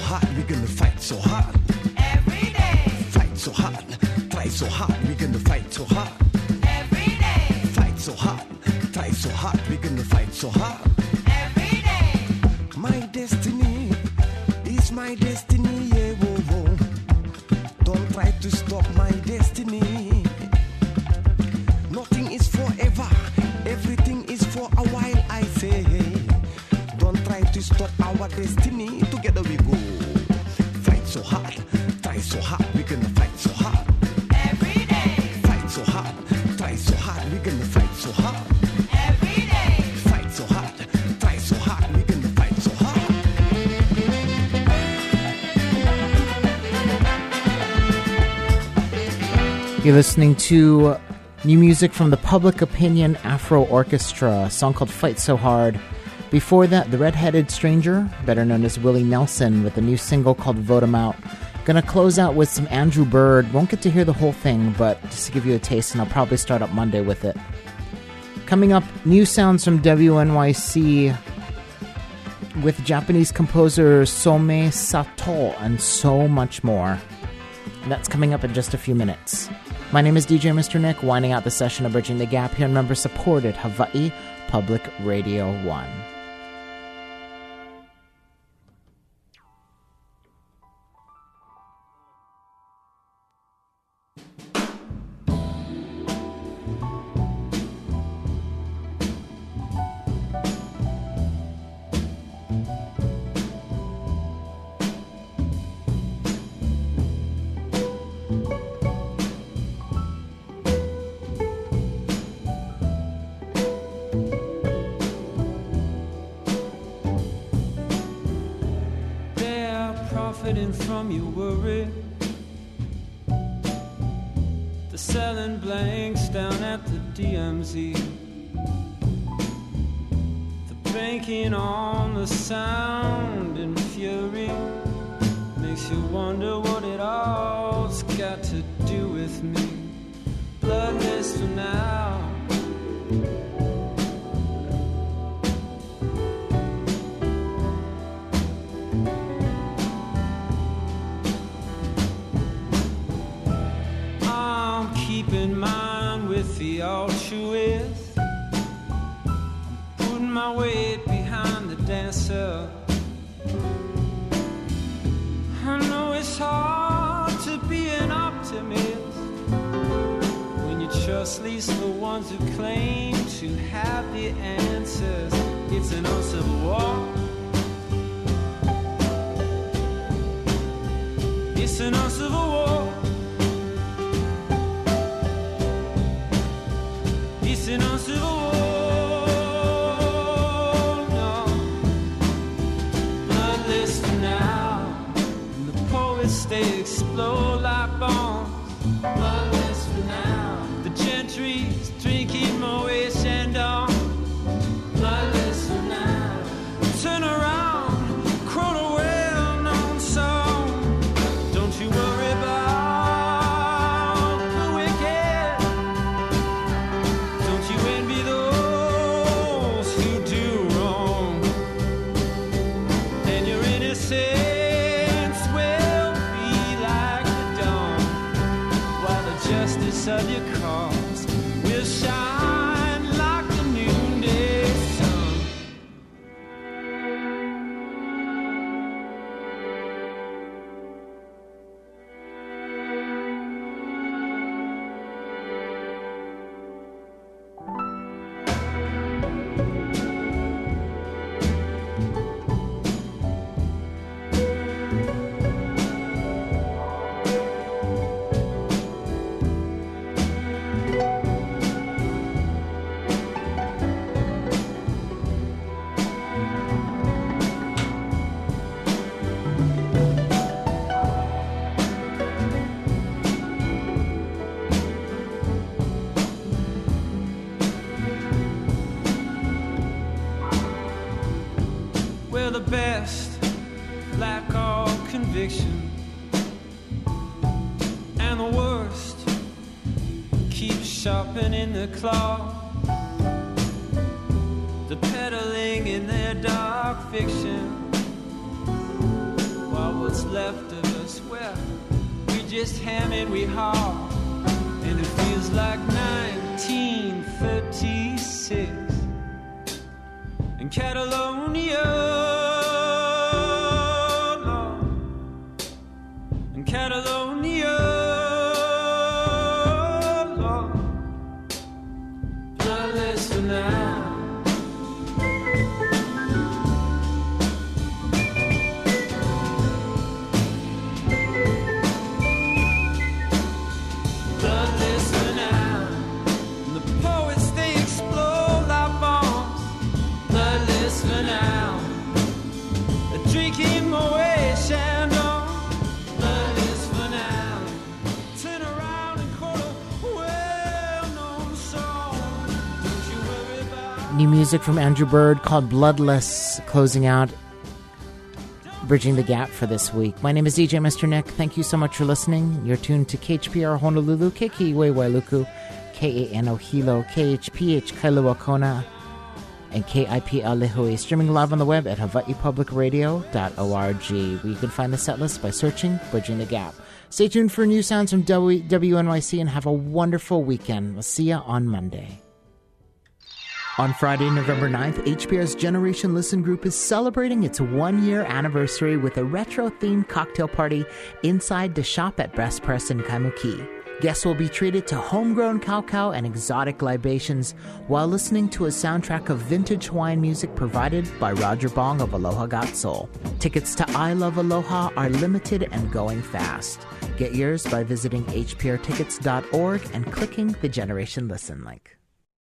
hard, we're gonna fight so hard. Every day. Fight so hard, try so hard, we're gonna fight so hard. Every day. Fight so hard, try so hard, we're gonna fight so hard. Every day. My destiny is my destiny, yeah, whoa, whoa. Don't try to stop my destiny. Nothing is forever, everything is for a while, I say. Don't try to stop our destiny, together we go. Fight so hard, try so hard, we're gonna fight so hard. Every day. Fight so hard, try so hard, we're gonna fight so hard. Every day. Fight so hard, try so hard, we're gonna fight so hard. You're listening to new music from the Public Opinion Afro Orchestra, a song called Fight So Hard. Before that, The Red-Headed Stranger, better known as Willie Nelson, with a new single called Vote 'Em Out. Gonna close out with some Andrew Bird. Won't get to hear the whole thing, but just to give you a taste, and I'll probably start up Monday with it. Coming up, new sounds from W N Y C with Japanese composer Some Sato and so much more. And that's coming up in just a few minutes. My name is D J Mister Nick, winding out the session of Bridging the Gap here on member-supported Hawaii Public Radio one. Profiting from your worry, the selling blanks down at the D M Z, the banking on the sound and fury makes you wonder what it all's got to do with me. Bloodless for now. Keeping mine with the altruist, putting my weight behind the dancer. I know it's hard to be an optimist when you trust least the ones who claim to have the answers. It's an uncivil war. It's an uncivil war. It's an uncivil war, no. Bloodless for now, and the poets they explode like bombs. Bloodless for now, the gentry's drinking Moet Chandon. Bloodless for now, turn around, quote a well-known song. Don't you worry about of your cause will shine like the noonday sun. The best lack all conviction, and the worst keep sharpening the claw. The peddling in their dark fiction, while what's left of us. Well, we just ham and we haul, and it feels like nineteen thirty-six in Catalonia, Lord, in Catalonia, Lord, bloodless for now. New music from Andrew Bird called Bloodless, closing out Bridging the Gap for this week. My name is D J Mister Nick. Thank you so much for listening. You're tuned to K H P R Honolulu, K K U A Wailuku, K A N O Hilo, K H P H Kailua Kona, and K I P L Lihue. Streaming live on the web at hawaii public radio dot org, where you can find the set list by searching Bridging the Gap. Stay tuned for new sounds from W N Y C and have a wonderful weekend. We'll see you on Monday. On Friday, November ninth, H P R's Generation Listen Group is celebrating its one-year anniversary with a retro-themed cocktail party inside the shop at Best Press in Kaimuki. Guests will be treated to homegrown cacao and exotic libations while listening to a soundtrack of vintage Hawaiian music provided by Roger Bong of Aloha Got Soul. Tickets to I Love Aloha are limited and going fast. Get yours by visiting h p r tickets dot org and clicking the Generation Listen link.